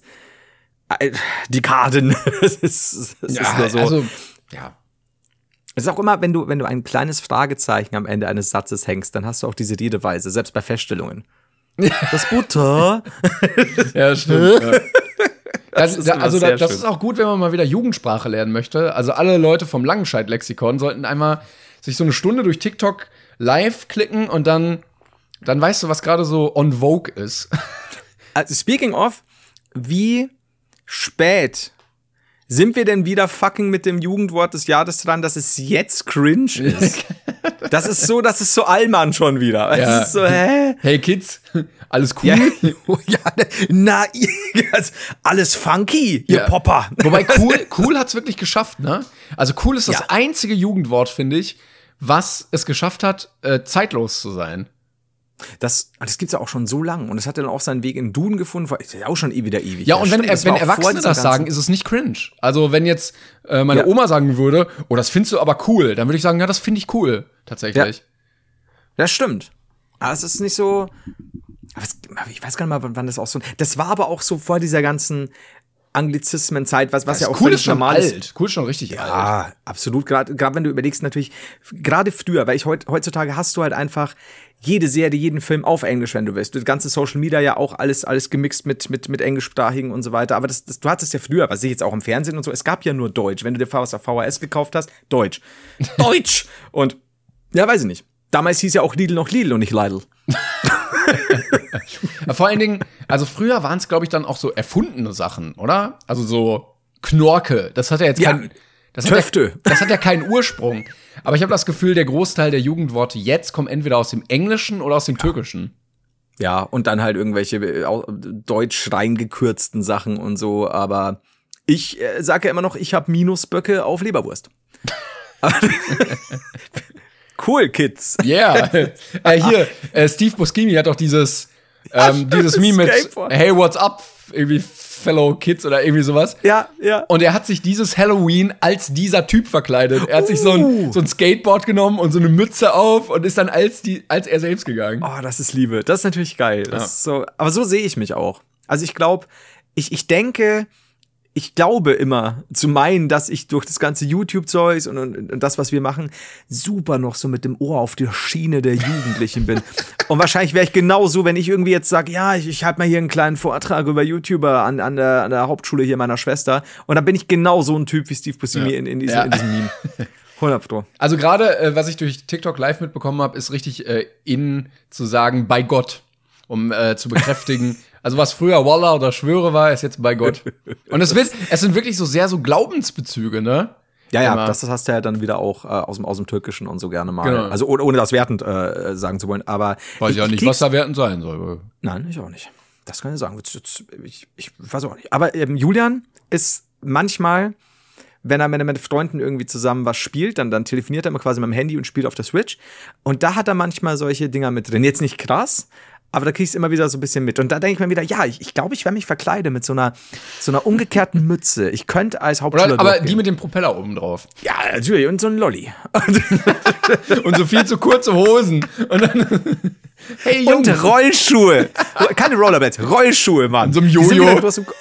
Dekaden. Das ist nur so. Also, ja. Es ist auch immer, wenn du ein kleines Fragezeichen am Ende eines Satzes hängst, dann hast du auch diese Redeweise, selbst bei Feststellungen. Das Butter. Ja, stimmt. Ja. Das ist auch gut, wenn man mal wieder Jugendsprache lernen möchte. Also alle Leute vom Langenscheidt-Lexikon sollten einmal sich so eine Stunde durch TikTok live klicken und dann weißt du, was gerade so on vogue ist. Also speaking of, wie spät sind wir denn wieder fucking mit dem Jugendwort des Jahres dran, dass es jetzt cringe ist? Das ist so Allmann schon wieder. Ja. Das ist so, hä? Hey Kids, alles cool? Ja, alles funky, ihr Popper. Wobei cool hat's wirklich geschafft, ne? Also cool ist das einzige Jugendwort, finde ich, was es geschafft hat, zeitlos zu sein. Das gibt's ja auch schon so lang und es hat dann auch seinen Weg in Duden gefunden, ist ja auch schon wieder ewig. Ja, und wenn Erwachsene das sagen, ist es nicht cringe. Also wenn jetzt meine Oma sagen würde, oh, das findest du aber cool, dann würde ich sagen, ja, das finde ich cool, tatsächlich. Ja. Das stimmt. Aber es ist nicht so, ich weiß gar nicht mal, wann das auch so, das war aber auch so vor dieser ganzen Anglizismen-Zeit, was ja auch cool ist, schon normal alt. Ist. Cool ist schon richtig alt. Ja, absolut. Gerade wenn du überlegst, natürlich, gerade früher, weil heutzutage hast du halt einfach jede Serie, jeden Film auf Englisch, wenn du willst. Das ganze Social Media ja auch alles gemixt mit englischsprachigen und so weiter. Aber du hattest ja früher, was ich jetzt auch im Fernsehen und so, es gab ja nur Deutsch. Wenn du dir was auf VHS gekauft hast, Deutsch. Deutsch! Und, ja, weiß ich nicht. Damals hieß ja auch Lidl noch Lidl und nicht Lidl. Vor allen Dingen, also früher waren es, glaube ich, dann auch so erfundene Sachen, oder? Also so Knorke. Das hat ja jetzt kein. Das hat ja keinen Ursprung. Aber ich habe das Gefühl, der Großteil der Jugendworte jetzt kommen entweder aus dem Englischen oder aus dem Türkischen. Ja, und dann halt irgendwelche deutsch reingekürzten Sachen und so. Aber ich sage ja immer noch, ich habe Minusböcke auf Leberwurst. Cool, Kids. Yeah. Hier, Steve Buscemi hat auch dieses Meme mit Hey, what's up? Irgendwie Fellow Kids oder irgendwie sowas. Ja. Und er hat sich dieses Halloween als dieser Typ verkleidet. Er hat sich so ein Skateboard genommen und so eine Mütze auf und ist dann als er selbst gegangen. Oh, das ist Liebe. Das ist natürlich geil. Das ist so, aber so sehe ich mich auch. Also ich glaube, ich glaube immer zu meinen, dass ich durch das ganze YouTube-Zeugs und das, was wir machen, super noch so mit dem Ohr auf der Schiene der Jugendlichen bin. Und wahrscheinlich wäre ich genauso, wenn ich irgendwie jetzt sage, ja, ich halte mal hier einen kleinen Vortrag über YouTuber an der Hauptschule hier meiner Schwester. Und dann bin ich genau so ein Typ wie Steve Buscemi in diesem Meme. 100%. Also gerade, was ich durch TikTok live mitbekommen habe, ist richtig zu sagen, bei Gott, um zu bekräftigen. Also was früher Wallah oder Schwöre war, ist jetzt bei Gott. Und es sind wirklich so sehr so Glaubensbezüge, ne? Ja, das hast du ja dann wieder auch aus dem Türkischen und so gerne mal. Genau. Also ohne das wertend sagen zu wollen, aber weiß ich ja nicht, was da wertend sein soll. Nein, ich auch nicht. Das kann ich sagen. Ich weiß auch nicht. Aber Julian ist manchmal, wenn er mit Freunden irgendwie zusammen was spielt, dann telefoniert er immer quasi mit dem Handy und spielt auf der Switch. Und da hat er manchmal solche Dinger mit drin. Jetzt nicht krass, aber da kriegst du immer wieder so ein bisschen mit. Und da denke ich mir wieder, ja, ich glaube, ich werde mich verkleiden mit so einer umgekehrten Mütze. Ich könnte als Hauptschüler aber die mit dem Propeller oben drauf. Ja, natürlich. Und so ein Lolli. Und so viel zu kurze Hosen. Und dann hey, Jungs. Und Rollschuhe. Keine Rollerblades, Rollschuhe, Mann. Und so ein Jojo.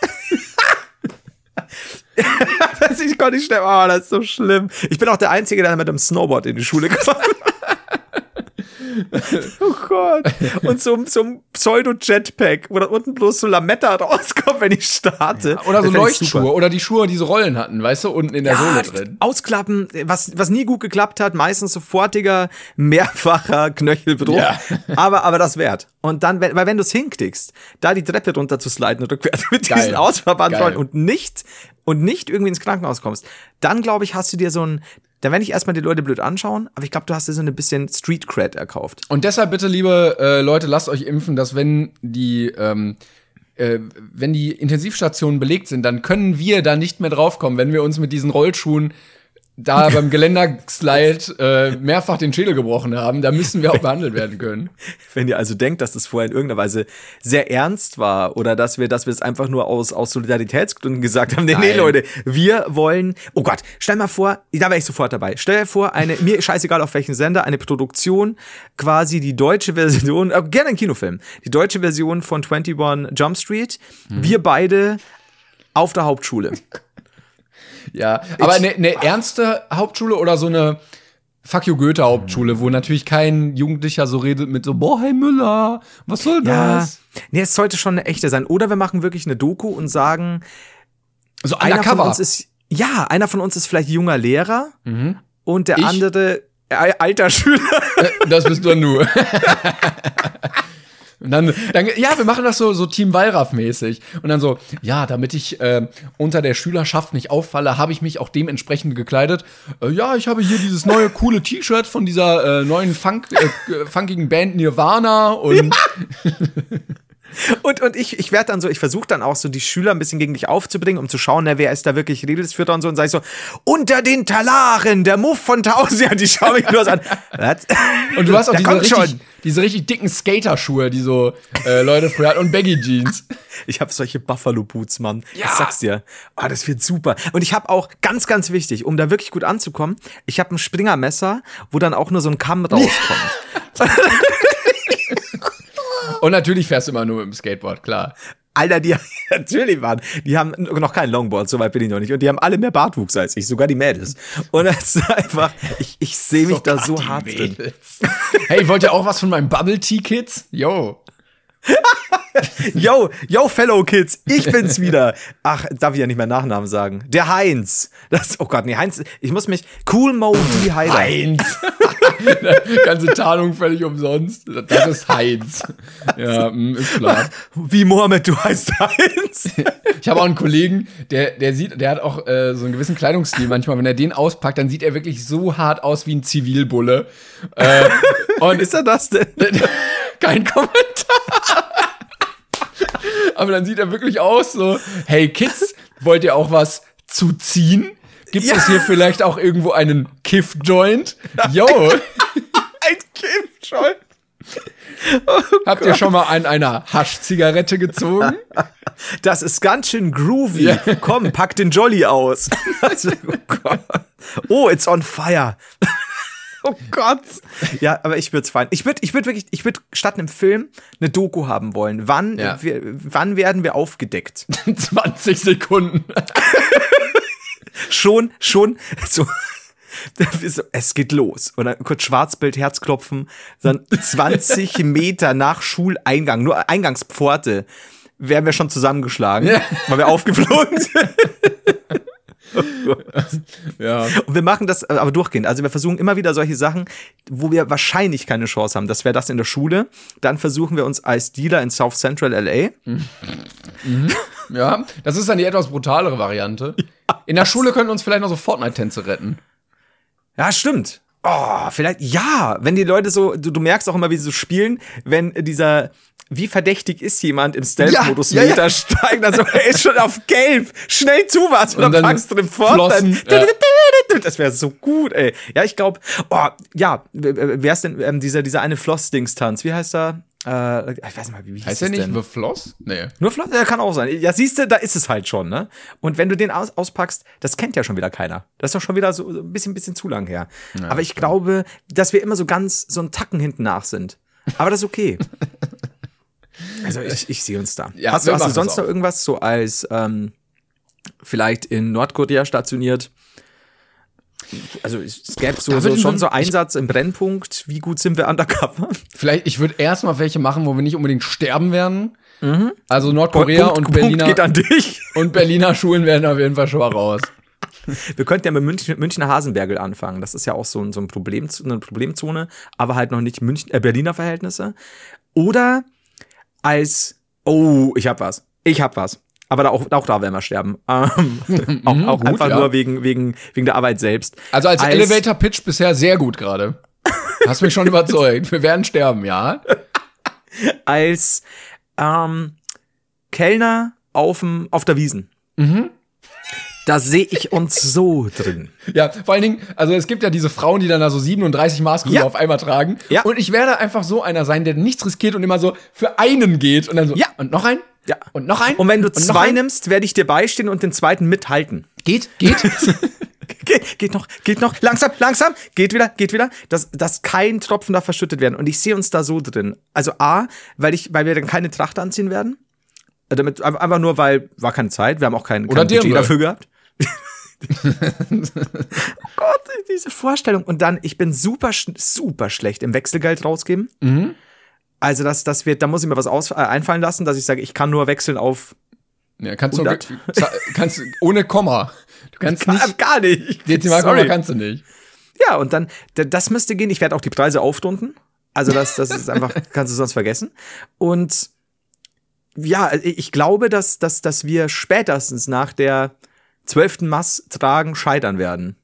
Ich konnte nicht schnell. Das ist so schlimm. Ich bin auch der Einzige, der mit dem Snowboard in die Schule gekommen ist. Oh Gott. Und so ein Pseudo-Jetpack, wo da unten bloß so Lametta rauskommt, wenn ich starte. Ja, oder so Leuchtschuhe oder die Schuhe, die so Rollen hatten, weißt du, unten in der Sohle drin. Ausklappen, was nie gut geklappt hat, meistens sofortiger, mehrfacher Knöchelbruch. Ja. Aber das wert. Und dann, weil wenn du es hinkriegst, da die Treppe runter zu sliden rückwärts mit diesen Ausfallbandrollen und nicht irgendwie ins Krankenhaus kommst, dann glaube ich, hast du dir dann werde ich erstmal die Leute blöd anschauen, aber ich glaube, du hast dir so ein bisschen Street Cred erkauft. Und deshalb bitte, liebe Leute, lasst euch impfen, dass wenn die Intensivstationen belegt sind, dann können wir da nicht mehr draufkommen, wenn wir uns mit diesen Rollschuhen da beim Geländerslide mehrfach den Schädel gebrochen haben, da müssen wir auch behandelt werden können. Wenn ihr also denkt, dass das vorher in irgendeiner Weise sehr ernst war oder dass wir es einfach nur aus Solidaritätsgründen gesagt haben, nee, Leute, wir wollen, oh Gott, stell mal vor, da wäre ich sofort dabei, stell dir vor, mir scheißegal auf welchen Sender, eine Produktion, quasi die deutsche Version, gerne ein Kinofilm, die deutsche Version von 21 Jump Street, wir beide auf der Hauptschule. Ja, aber eine ernste Hauptschule oder so eine Fuck you Goethe Hauptschule, wo natürlich kein Jugendlicher so redet mit so, boah, hey Müller, was soll das? Nee, es sollte schon eine echte sein. Oder wir machen wirklich eine Doku und sagen, so einer von uns einer von uns ist vielleicht junger Lehrer und der andere alter Schüler. Das bist dann du. Und dann, ja, wir machen das so Team Wallraff-mäßig. Und dann so, ja, damit ich unter der Schülerschaft nicht auffalle, habe ich mich auch dementsprechend gekleidet. Ja, ich habe hier dieses neue coole T-Shirt von dieser neuen funkigen Band Nirvana und Und ich werde dann so, ich versuche dann auch so die Schüler ein bisschen gegen dich aufzubringen, um zu schauen, wer ist da wirklich Redelsführer und so, und sage ich so, unter den Talaren, der Muff von 1000, ja, die schauen mich nur so an. Was? Und du hast auch diese richtig dicken Skaterschuhe, die so Leute früher hatten, und Baggy-Jeans. Ich habe solche Buffalo-Boots, Mann. Ja. Ich sag's dir. Oh, das wird super. Und ich habe auch, ganz, ganz wichtig, um da wirklich gut anzukommen, ich habe ein Springermesser, wo dann auch nur so ein Kamm rauskommt. Und natürlich fährst du immer nur mit dem Skateboard, klar. Alter, die haben noch kein Longboard, soweit bin ich noch nicht. Und die haben alle mehr Bartwuchs als ich, sogar die Mädels. Und das ist einfach, ich sehe mich da so hart drin. Hey, wollt ihr auch was von meinen Bubble Tea Kids? Yo. Yo, Fellow Kids, ich bin's wieder. Ach, darf ich ja nicht mehr Nachnamen sagen. Der Heinz. Oh Gott, nee, Heinz, ich muss mich, Cool Mo D. Heider. Heinz. Ganze Tarnung völlig umsonst. Das ist Heinz. Ja, ist klar. Wie Mohammed, du heißt Heinz? Ich habe auch einen Kollegen, der hat auch so einen gewissen Kleidungsstil manchmal. Wenn er den auspackt, dann sieht er wirklich so hart aus wie ein Zivilbulle. Und ist er das denn? Kein Kommentar. Aber dann sieht er wirklich aus so, hey Kids, wollt ihr auch was zu ziehen? Gibt es hier vielleicht auch irgendwo einen Kiff-Joint? Yo. Ein Kiff-Joint? Oh, habt ihr schon mal an einer Haschzigarette gezogen? Das ist ganz schön groovy. Ja. Komm, pack den Jolly aus. Oh, it's on fire. Oh Gott. Ja, aber ich würde es feiern. Ich würde statt einem Film eine Doku haben wollen. Wann werden wir aufgedeckt? 20 Sekunden. Schon, so. Es geht los. Und dann kurz Schwarzbild, Herzklopfen. Dann 20 Meter nach Schuleingang, nur Eingangspforte, werden wir schon zusammengeschlagen, weil wir aufgeflogen sind. Oh ja. Und wir machen das aber durchgehend. Also wir versuchen immer wieder solche Sachen, wo wir wahrscheinlich keine Chance haben. Das wäre das in der Schule. Dann versuchen wir uns als Dealer in South Central LA. Ja, das ist dann die etwas brutalere Variante. In der Schule können uns vielleicht noch so Fortnite-Tänze retten. Ja, stimmt. Oh, vielleicht, ja, wenn die Leute so, du merkst auch immer, wie sie so spielen, wenn wie verdächtig ist jemand im Stealth-Modus Meter steigt, also er ist schon auf Gelb, schnell zu was, und dann packst du den Fortnite. Das wäre so gut, ey. Ja, ich glaube, wer ist denn dieser eine Floss-Dings-Tanz, wie heißt er? Ich weiß nicht mal, wie heißt der nicht? The Floss? Nee. Nur Floss? Ja, kann auch sein. Ja, siehst du, da ist es halt schon, ne? Und wenn du den auspackst, das kennt ja schon wieder keiner. Das ist doch schon wieder so ein bisschen zu lang her. Ja, aber ich glaube, dass wir immer so einen Tacken hinten nach sind. Aber das ist okay. Also ich sehe uns da. Ja, hast du sonst noch irgendwas so als vielleicht in Nordkorea stationiert? Also es gäbe schon so Einsatz im Brennpunkt. Wie gut sind wir undercover? Vielleicht, ich würde erstmal welche machen, wo wir nicht unbedingt sterben werden. Also Nordkorea und Berliner. Geht an dich. Und Berliner Schulen werden auf jeden Fall schon mal raus. Wir könnten ja mit Münchner Hasenbergel anfangen. Das ist ja auch so eine Problemzone, aber halt noch nicht Berliner Verhältnisse. Oder ich hab was. Aber auch da werden wir sterben. Auch gut, einfach nur wegen der Arbeit selbst. Also als Elevator-Pitch bisher sehr gut gerade. Hast mich schon überzeugt. Wir werden sterben, ja. Als Kellner auf der Wiesn. Da sehe ich uns so drin. Ja, vor allen Dingen, also es gibt ja diese Frauen, die dann da so 37 Maßkrüge auf einmal tragen. Ja. Und ich werde einfach so einer sein, der nichts riskiert und immer so für einen geht. Und dann so, und noch ein? Ja. Und noch ein? Und wenn du zwei nimmst, werde ich dir beistehen und den zweiten mithalten. Geht. Geht noch. Langsam. Geht wieder. Dass kein Tropfen da verschüttet werden. Und ich sehe uns da so drin. Also weil wir dann keine Tracht anziehen werden. Damit, einfach nur, weil war keine Zeit. Wir haben auch kein Budget dafür gehabt. Oh Gott, diese Vorstellung. Und dann, ich bin super schlecht im Wechselgeld rausgeben. Also, da muss ich mir was einfallen lassen, dass ich sage, ich kann nur wechseln auf. Ja, kannst ohne Komma. Du kannst nicht. Gar nicht. Dezimalkomma kannst du nicht. Ja, und dann, das müsste gehen. Ich werde auch die Preise aufstunden. Also, das ist einfach, kannst du sonst vergessen. Und ja, ich glaube, dass wir spätestens nach der 12. Mass tragen scheitern werden.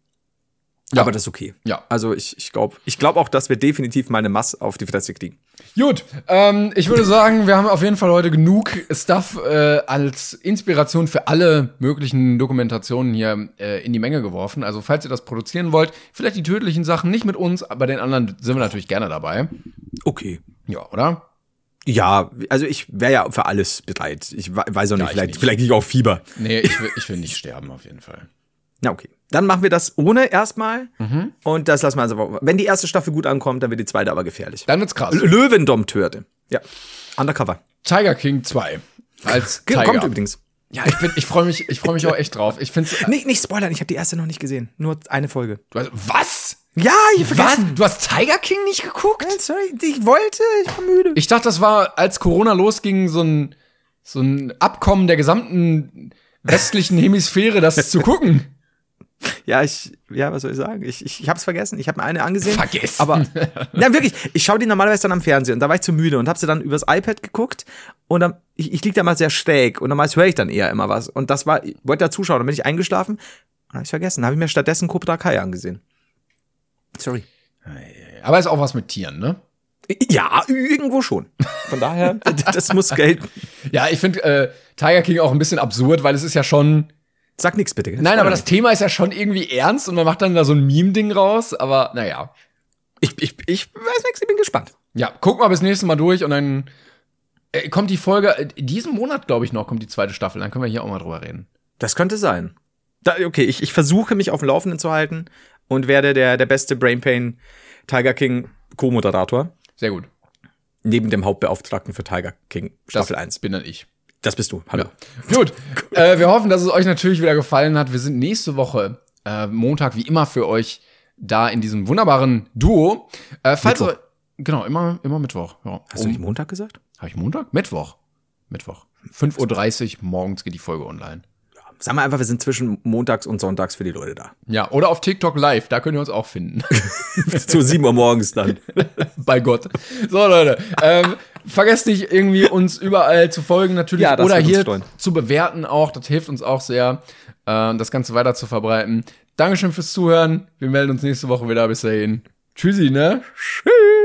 Ja. Aber das ist okay. Ja. Also ich glaube auch, dass wir definitiv mal eine Mass auf die Fresse kriegen. Gut, ich würde sagen, wir haben auf jeden Fall heute genug Stuff als Inspiration für alle möglichen Dokumentationen hier in die Menge geworfen. Also falls ihr das produzieren wollt, vielleicht die tödlichen Sachen nicht mit uns, aber den anderen sind wir natürlich gerne dabei. Okay. Ja, oder? Ja, also ich wäre ja für alles bereit. Ich weiß auch nicht, vielleicht nicht auf Fieber. Nee, ich will nicht sterben auf jeden Fall. Na okay. Dann machen wir das ohne erstmal. Und das lassen wir also. Wenn die erste Staffel gut ankommt, dann wird die zweite aber gefährlich. Dann wird's krass. Löwendompteure. Ja. Undercover. Tiger King 2. Als Tiger. Kommt übrigens. Ja, ich freue mich auch echt drauf. Ich find's. Nicht spoilern, ich habe die erste noch nicht gesehen. Nur eine Folge. Was? Ja, ich vergessen. Was? Du hast Tiger King nicht geguckt? Sorry, ich war müde. Ich dachte, das war, als Corona losging, so ein Abkommen der gesamten westlichen Hemisphäre, das zu gucken. Ja, was soll ich sagen? Ich hab's vergessen. Ich habe mir eine angesehen. Vergessen. Aber, ja, wirklich. Ich schaue die normalerweise dann am Fernsehen und da war ich zu müde und habe sie dann übers iPad geguckt und dann, ich lieg da mal sehr schräg und normalerweise höre ich dann eher immer was. Und ich wollte da zuschauen, dann bin ich eingeschlafen und habe ich vergessen. Dann habe ich mir stattdessen Cobra Kai angesehen. Sorry. Aber ist auch was mit Tieren, ne? Ja, irgendwo schon. Von daher, das muss gelten. Ja, ich finde Tiger King auch ein bisschen absurd, weil es ist ja schon. Sag nix bitte. Nein, aber das Thema ist ja schon irgendwie ernst und man macht dann da so ein Meme-Ding raus, aber naja. Ich weiß nichts, ich bin gespannt. Ja, guck mal bis nächstes Mal durch und dann kommt die Folge, diesen Monat, glaube ich, noch, kommt die zweite Staffel, dann können wir hier auch mal drüber reden. Das könnte sein. Okay, ich versuche mich auf dem Laufenden zu halten und werde der beste Brainpain Tiger King Co-Moderator. Sehr gut. Neben dem Hauptbeauftragten für Tiger King Staffel 1. Das bin dann ich. Das bist du. Hallo. Ja. Gut. Wir hoffen, dass es euch natürlich wieder gefallen hat. Wir sind nächste Woche Montag wie immer für euch da in diesem wunderbaren Duo. Falls ihr, genau, immer Mittwoch. Ja. Hast du nicht Montag gesagt? Habe ich Montag? Mittwoch. 5:30 Uhr morgens geht die Folge online. Sag mal einfach, wir sind zwischen montags und sonntags für die Leute da. Ja, oder auf TikTok live, da könnt ihr uns auch finden. Zu 7 Uhr morgens dann. Bei Gott. So, Leute, vergesst nicht irgendwie uns überall zu folgen natürlich, ja, oder hier zu bewerten auch, das hilft uns auch sehr, das Ganze weiter zu verbreiten. Dankeschön fürs Zuhören, wir melden uns nächste Woche wieder, bis dahin. Tschüssi, ne? Tschüss.